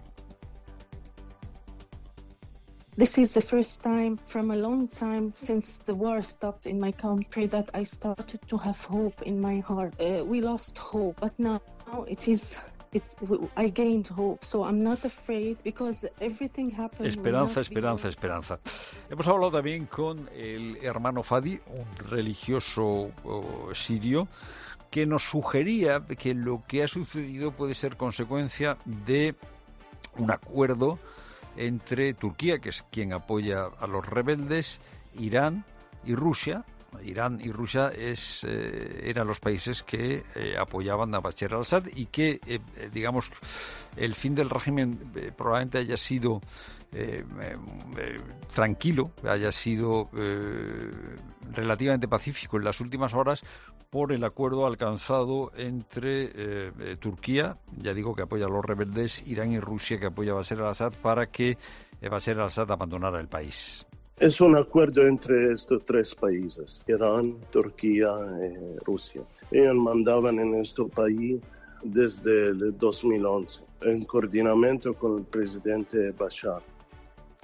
This is the first time from a long time since the war stopped in my country that I started to have hope in my heart. Uh, we lost hope, but now it is. It, I gained hope, so I'm not afraid because everything happened. Esperanza, esperanza, esperanza. Hemos hablado también con el hermano Fadi, un religioso oh, sirio, que nos sugería que lo que ha sucedido puede ser consecuencia de un acuerdo entre Turquía, que es quien apoya a los rebeldes, Irán y Rusia. Irán y Rusia es, eh, eran los países que eh, apoyaban a Bashar al-Assad y que, eh, digamos, el fin del régimen eh, probablemente haya sido eh, eh, tranquilo, haya sido eh, relativamente pacífico en las últimas horas por el acuerdo alcanzado entre eh, eh, Turquía, ya digo, que apoya a los rebeldes, Irán y Rusia, que apoya a Bashar al-Assad, para que eh, Bashar al-Assad abandonara el país. Es un acuerdo entre estos tres países, Irán, Turquía y Rusia. Ellos mandaban en este país desde el dos mil once, en coordinamiento con el presidente Bashar.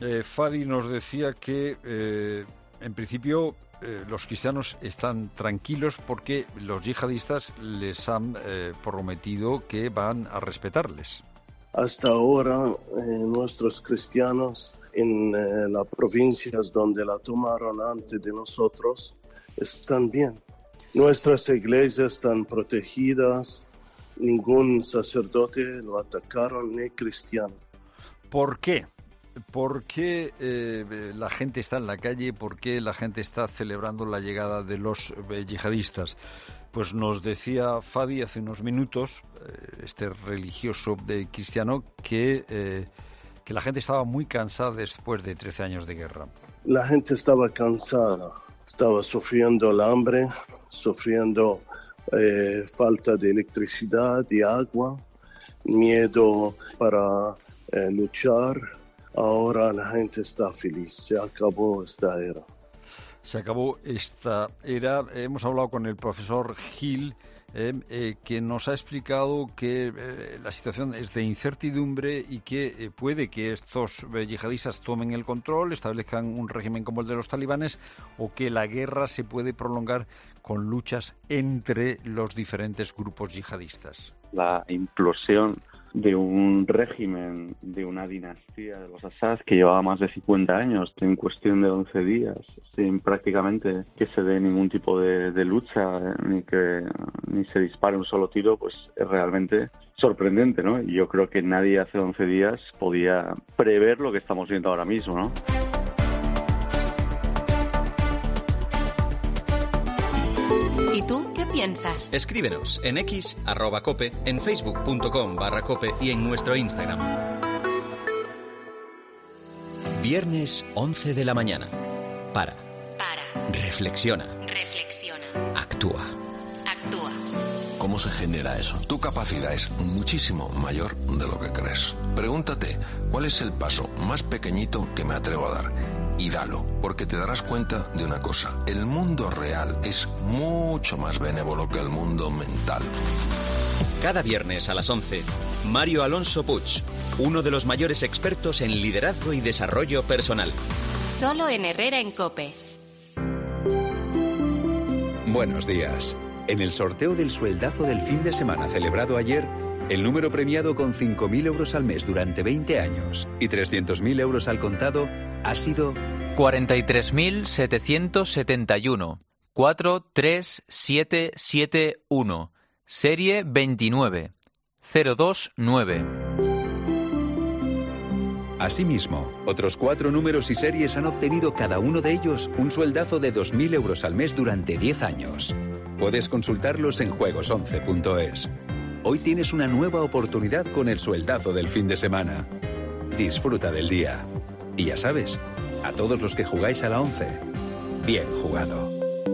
Eh, Fadi nos decía que, eh, en principio, eh, los cristianos están tranquilos porque los yihadistas les han eh, prometido que van a respetarles. Hasta ahora, eh, nuestros cristianos en eh, las provincias donde la tomaron antes de nosotros están bien. Nuestras iglesias están protegidas, ningún sacerdote lo atacaron ni cristiano. ¿Por qué? ¿Por qué eh, la gente está en la calle? ¿Por qué la gente está celebrando la llegada de los eh, yihadistas? Pues nos decía Fadi hace unos minutos, eh, este religioso de cristiano, que, eh, que la gente estaba muy cansada después de trece años de guerra. La gente estaba cansada, estaba sufriendo el hambre, sufriendo eh, falta de electricidad y agua, miedo para eh, luchar. Ahora la gente está feliz, se acabó esta era. Se acabó esta era. Hemos hablado con el profesor Gil, eh, eh, que nos ha explicado que eh, la situación es de incertidumbre y que eh, puede que estos eh, yihadistas tomen el control, establezcan un régimen como el de los talibanes, o que la guerra se puede prolongar con luchas entre los diferentes grupos yihadistas. La implosión de un régimen, de una dinastía de los Assad que llevaba más de cincuenta años en cuestión de once días, sin prácticamente que se dé ningún tipo de, de lucha, ni que ni se dispare un solo tiro, pues es realmente sorprendente, ¿no? Y yo creo que nadie hace once días podía prever lo que estamos viendo ahora mismo, ¿no? ¿Y tú qué piensas? Escríbenos en X, arroba cope, en facebook punto com barra cope y en nuestro Instagram. Viernes once de la mañana. Para. Para. Reflexiona. Reflexiona. Actúa. Actúa. ¿Cómo se genera eso? Tu capacidad es muchísimo mayor de lo que crees. Pregúntate, ¿cuál es el paso más pequeñito que me atrevo a dar? Y dalo, porque te darás cuenta de una cosa. El mundo real es mucho más benévolo que el mundo mental. Cada viernes a las once, Mario Alonso Puig, uno de los mayores expertos en liderazgo y desarrollo personal. Solo en Herrera en COPE. Buenos días. En el sorteo del sueldazo del fin de semana celebrado ayer, el número premiado con cinco mil euros al mes durante veinte años y trescientos mil euros al contado ha sido cuarenta y tres mil setecientos setenta y uno, cuatro tres siete siete uno, serie veintinueve, cero dos nueve. Asimismo, otros cuatro números y series han obtenido cada uno de ellos un sueldazo de dos mil euros al mes durante diez años. Puedes consultarlos en juegos once punto es. Hoy tienes una nueva oportunidad con el sueldazo del fin de semana. Disfruta del día. Y ya sabes, a todos los que jugáis a la once, bien jugado.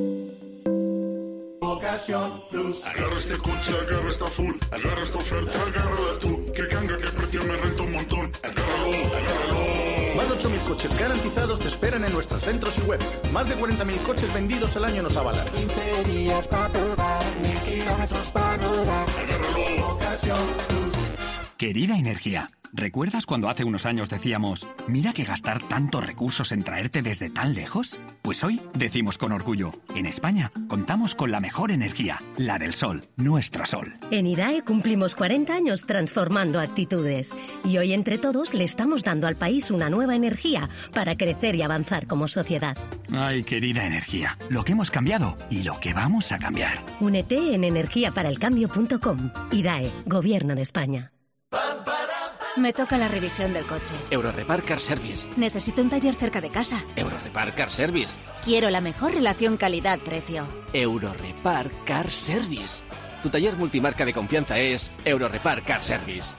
Ocasión Plus. Agarra este coche, agarra esta full, agarra esta oferta, agárrala tú. Que canga, que precio me renta un montón. Agárralo, agárralo. Más de ocho mil coches garantizados te esperan en nuestros centros y web. Más de cuarenta mil coches vendidos al año nos avalan. quince días para probar, mil kilómetros para rodar. Agárralo. Ocasión Plus. Querida Energía, ¿recuerdas cuando hace unos años decíamos, mira que gastar tantos recursos en traerte desde tan lejos? Pues hoy decimos con orgullo, en España contamos con la mejor energía, la del sol, nuestro sol. En IDAE cumplimos cuarenta años transformando actitudes y hoy entre todos le estamos dando al país una nueva energía para crecer y avanzar como sociedad. Ay, querida Energía, lo que hemos cambiado y lo que vamos a cambiar. Únete en energía para el cambio punto com. IDAE, Gobierno de España. Me toca la revisión del coche. Eurorepar Car Service. Necesito un taller cerca de casa. Eurorepar Car Service. Quiero la mejor relación calidad-precio. Eurorepar Car Service. Tu taller multimarca de confianza es Eurorepar Car Service.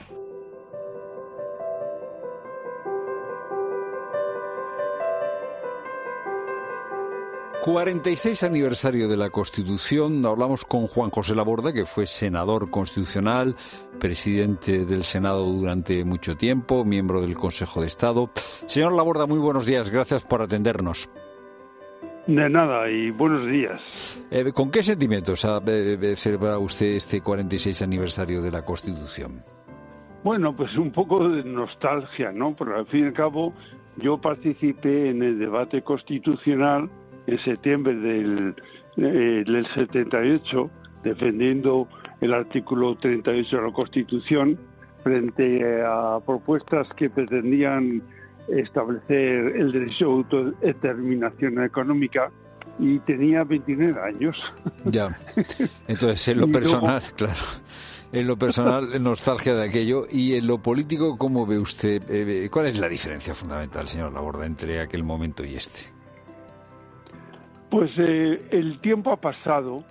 cuarenta y seis aniversario de la Constitución. Hablamos con Juan José Laborda, que fue senador constitucional, presidente del Senado durante mucho tiempo, miembro del Consejo de Estado. Señor Laborda, muy buenos días. Gracias por atendernos. De nada y buenos días. Eh, ¿Con qué sentimientos ha eh, celebrado usted este cuarenta y seis aniversario de la Constitución? Bueno, pues un poco de nostalgia, ¿no? Porque al fin y al cabo yo participé en el debate constitucional en septiembre del, eh, del setenta y ocho, defendiendo el artículo treinta y ocho de la Constitución frente a propuestas que pretendían establecer el derecho a autodeterminación económica, y tenía veintinueve años. Ya, entonces en lo personal, luego, claro, en lo personal, nostalgia de aquello. Y en lo político, ¿cómo ve usted? Eh, ¿Cuál es la diferencia fundamental, señor Laborda, entre aquel momento y este? Pues eh, el tiempo ha pasado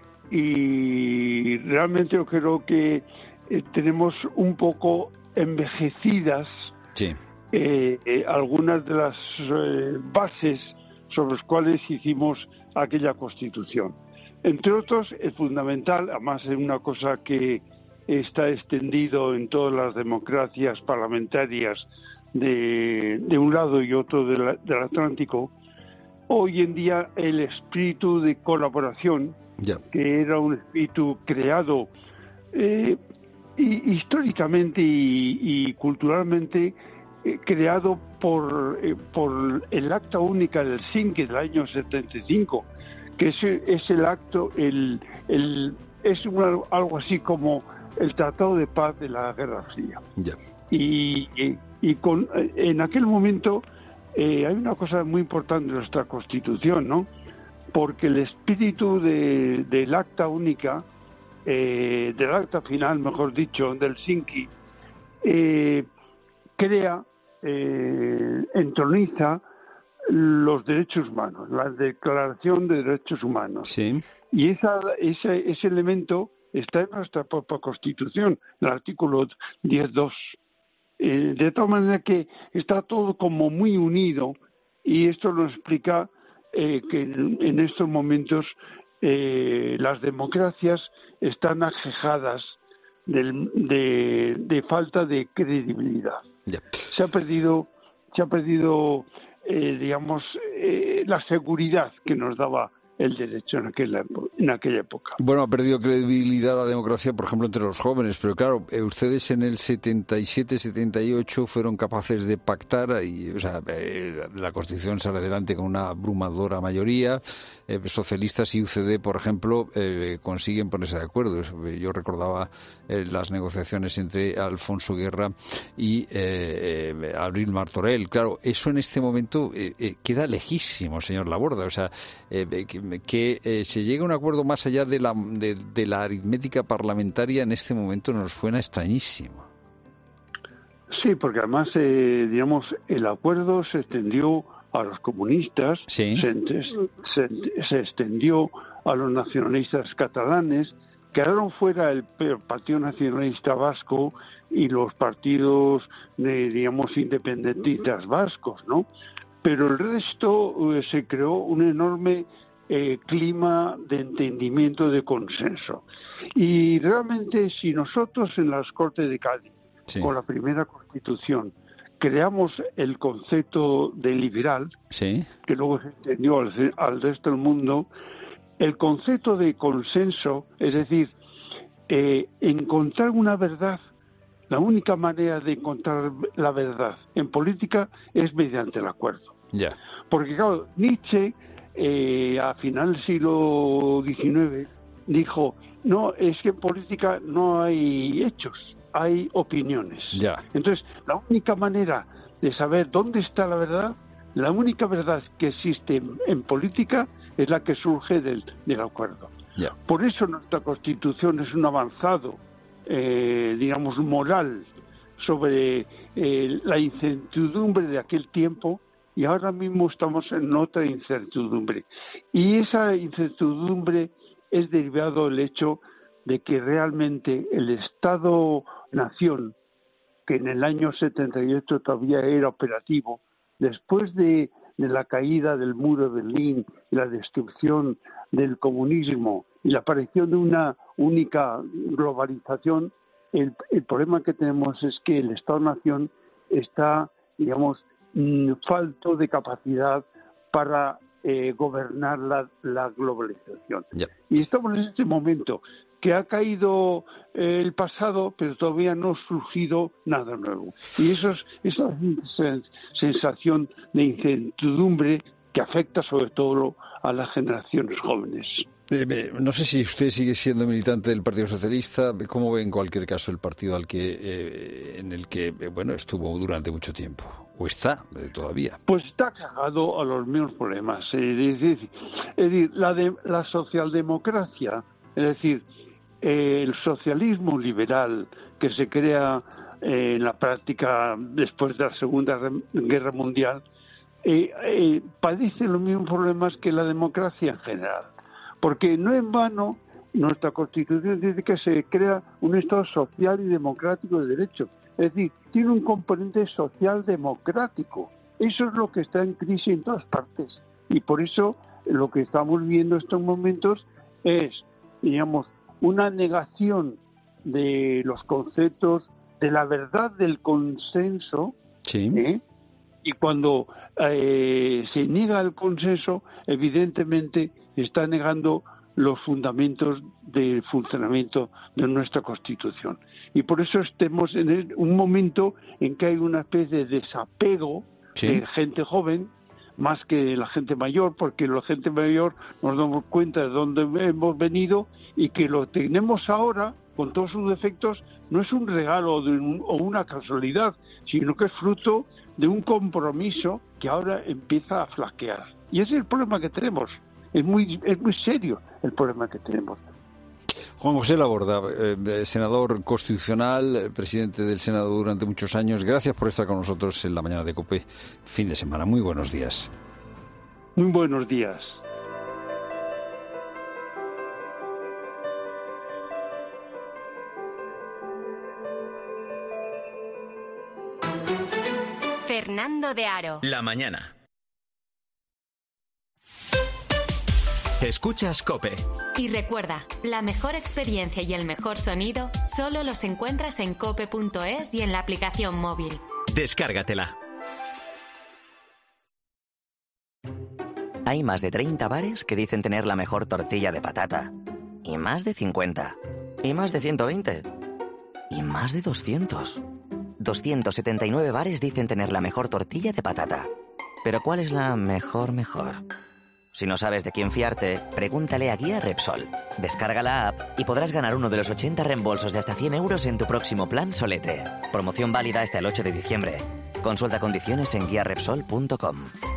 y realmente yo creo que eh, tenemos un poco envejecidas sí. eh, eh, algunas de las eh, bases sobre las cuales hicimos aquella Constitución. Entre otros, es fundamental, además es una cosa que está extendido en todas las democracias parlamentarias de, de un lado y otro de la, del Atlántico, hoy en día el espíritu de colaboración, yeah. que era un espíritu creado eh, y, históricamente y, y culturalmente, eh, creado por, eh, por el Acta Única del S I N C del año setenta y cinco, que es, es el acto, el, el, es una, algo así como el Tratado de Paz de la Guerra Fría. Yeah. Y, y, y con, en aquel momento eh, hay una cosa muy importante en nuestra Constitución, ¿no? Porque el espíritu de, del Acta Única, eh, del Acta Final, mejor dicho, del S I N C, eh, crea, eh, entroniza los derechos humanos, la Declaración de Derechos Humanos. Sí. Y esa, ese, ese elemento está en nuestra propia Constitución, el artículo diez punto dos. Eh, de tal manera que está todo como muy unido, y esto nos explica eh, que en, en estos momentos eh, las democracias están aquejadas del, de, de falta de credibilidad. Yeah. Se ha perdido, se ha perdido eh, digamos, eh, la seguridad que nos daba el derecho en aquella, en aquella época. Bueno, ha perdido credibilidad la democracia, por ejemplo, entre los jóvenes, pero claro, eh, ustedes en el setenta y siete setenta y ocho fueron capaces de pactar, y, o sea, eh, la Constitución sale adelante con una abrumadora mayoría, eh, socialistas y U C D, por ejemplo, eh, consiguen ponerse de acuerdo. Yo recordaba eh, las negociaciones entre Alfonso Guerra y eh, eh, Abril Martorell. Claro, eso en este momento eh, eh, queda lejísimo, señor Laborda, o sea, eh, que que eh, se llegue a un acuerdo más allá de la, de, de la aritmética parlamentaria en este momento nos suena extrañísimo. Sí, porque además, eh, digamos, el acuerdo se extendió a los comunistas, sí. se, se, se extendió a los nacionalistas catalanes, quedaron fuera el Partido Nacionalista Vasco y los partidos, de, digamos, independentistas vascos, ¿no? Pero el resto eh, se creó un enorme Eh, clima de entendimiento, de consenso. Y realmente, si nosotros en las Cortes de Cádiz, sí. con la primera Constitución, creamos el concepto de liberal, sí. que luego se extendió al, al resto del mundo, el concepto de consenso, es decir, eh, encontrar una verdad, la única manera de encontrar la verdad en política es mediante el acuerdo. Yeah. Porque, claro, Nietzsche, Eh, a final del siglo diecinueve, dijo, no, es que en política no hay hechos, hay opiniones. Ya. Entonces, la única manera de saber dónde está la verdad, la única verdad que existe en, en política es la que surge del, del acuerdo. Ya. Por eso nuestra Constitución es un avanzado, eh, digamos, moral sobre eh, la incertidumbre de aquel tiempo. Y ahora mismo estamos en otra incertidumbre. Y esa incertidumbre es derivado del hecho de que realmente el Estado-Nación, que en el año setenta y ocho todavía era operativo, después de, de la caída del muro de Berlín, la destrucción del comunismo y la aparición de una única globalización, el, el problema que tenemos es que el Estado-Nación está, digamos, falto de capacidad para eh, gobernar la, la globalización. Yep. Y estamos en este momento. que ha caído eh, el pasado, pero todavía no ha surgido nada nuevo. Y eso es esa sensación de incertidumbre que afecta sobre todo a las generaciones jóvenes. Eh, no sé si usted sigue siendo militante del Partido Socialista. ¿Cómo ve en cualquier caso el partido al que eh, en el que eh, bueno estuvo durante mucho tiempo? ¿O está eh, todavía? Pues está cagado a los mismos problemas. Es decir, es decir la, de, la socialdemocracia, es decir, eh, el socialismo liberal que se crea eh, en la práctica después de la Segunda Guerra Mundial, eh, eh, padece los mismos problemas que la democracia en general. Porque no en vano nuestra Constitución dice que se crea un Estado social y democrático de derecho. Es decir, tiene un componente social democrático. Eso es lo que está en crisis en todas partes. Y por eso lo que estamos viendo en estos momentos es, digamos, una negación de los conceptos de la verdad del consenso. Sí. ¿eh? Y cuando eh, se niega el consenso, evidentemente está negando los fundamentos del funcionamiento de nuestra Constitución. Y por eso estemos en un momento en que hay una especie de desapego sí. de gente joven, más que de la gente mayor, porque la gente mayor nos damos cuenta de dónde hemos venido y que lo tenemos ahora, con todos sus defectos, no es un regalo de un, o una casualidad, sino que es fruto de un compromiso que ahora empieza a flaquear. Y ese es el problema que tenemos. Es muy, es muy serio el problema que tenemos. Juan José Laborda, eh, senador constitucional, eh, presidente del Senado durante muchos años. Gracias por estar con nosotros en la mañana de COPE, fin de semana. Muy buenos días. Muy buenos días. Fernando de Aro. La mañana. Escuchas COPE. Y recuerda, la mejor experiencia y el mejor sonido solo los encuentras en cope punto es y en la aplicación móvil. Descárgatela. Hay más de treinta bares que dicen tener la mejor tortilla de patata. Y más de cincuenta. Y más de ciento veinte. Y más de doscientos. doscientos setenta y nueve bares dicen tener la mejor tortilla de patata. Pero ¿cuál es la mejor mejor? Si no sabes de quién fiarte, pregúntale a Guía Repsol. Descarga la app y podrás ganar uno de los ochenta reembolsos de hasta cien euros en tu próximo plan Solete. Promoción válida hasta el ocho de diciembre. Consulta condiciones en guía repsol punto com.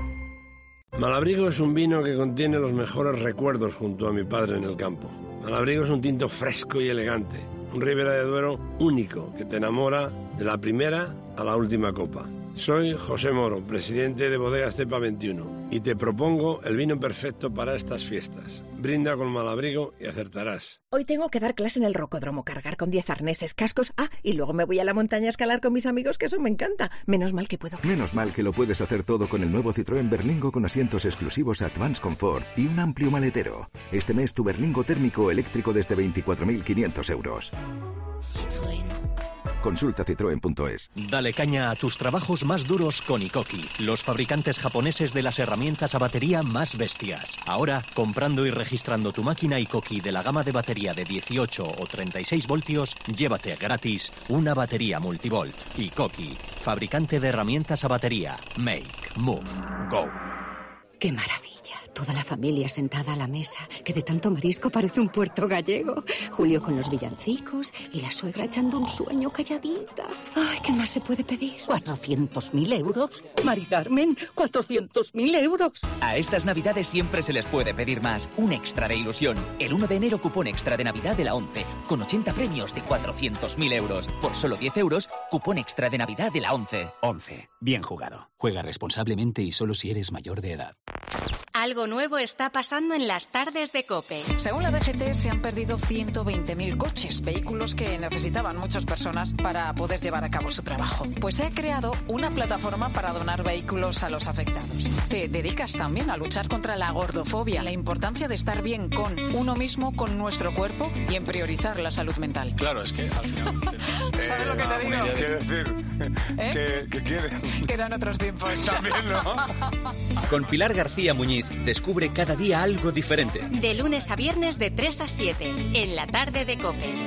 Malabrigo es un vino que contiene los mejores recuerdos junto a mi padre en el campo. Malabrigo es un tinto fresco y elegante. Un Ribera de Duero único que te enamora de la primera a la última copa. Soy José Moro, presidente de Bodegas Cepa veintiuno, y te propongo el vino perfecto para estas fiestas. Brinda con Malabrigo y acertarás. Hoy tengo que dar clase en el rocódromo, cargar con diez arneses, cascos, ah, y luego me voy a la montaña a escalar con mis amigos, que eso me encanta. Menos mal que puedo... Menos mal que lo puedes hacer todo con el nuevo Citroën Berlingo con asientos exclusivos Advance Comfort y un amplio maletero. Este mes tu Berlingo térmico eléctrico desde veinticuatro mil quinientos euros. Citroën. Consulta citroen punto es. Dale caña a tus trabajos más duros con Ikoki, los fabricantes japoneses de las herramientas a batería más bestias. Ahora, comprando y registrando tu máquina Ikoki de la gama de batería de dieciocho o treinta y seis voltios, llévate gratis una batería multivolt. Ikoki, fabricante de herramientas a batería. Make, move, go. ¡Qué maravilla! Toda la familia sentada a la mesa, que de tanto marisco parece un puerto gallego. Julio con los villancicos y la suegra echando un sueño calladita. Ay, ¿qué más se puede pedir? ¿cuatrocientos mil euros? Mari Carmen, ¿cuatrocientos mil euros? A estas navidades siempre se les puede pedir más. Un extra de ilusión. El uno de enero cupón extra de Navidad de la ONCE, con ochenta premios de cuatrocientos mil euros. Por solo diez euros, cupón extra de Navidad de la ONCE. ONCE. Bien jugado. Juega responsablemente y solo si eres mayor de edad. Algo nuevo está pasando en las tardes de COPE. Según la D G T, se han perdido ciento veinte mil coches, vehículos que necesitaban muchas personas para poder llevar a cabo su trabajo. Pues se ha creado una plataforma para donar vehículos a los afectados. Te dedicas también a luchar contra la gordofobia, la importancia de estar bien con uno mismo, con nuestro cuerpo y en priorizar la salud mental. Claro, es que al final... eh, ¿Sabes lo que te digo? Quiere decir ¿Eh? que, que quieren... Quedan otros tiempos. También, ¿no? Con Pilar García Muñiz Descubre cada día algo diferente. De lunes a viernes de tres a siete, en la tarde de COPE.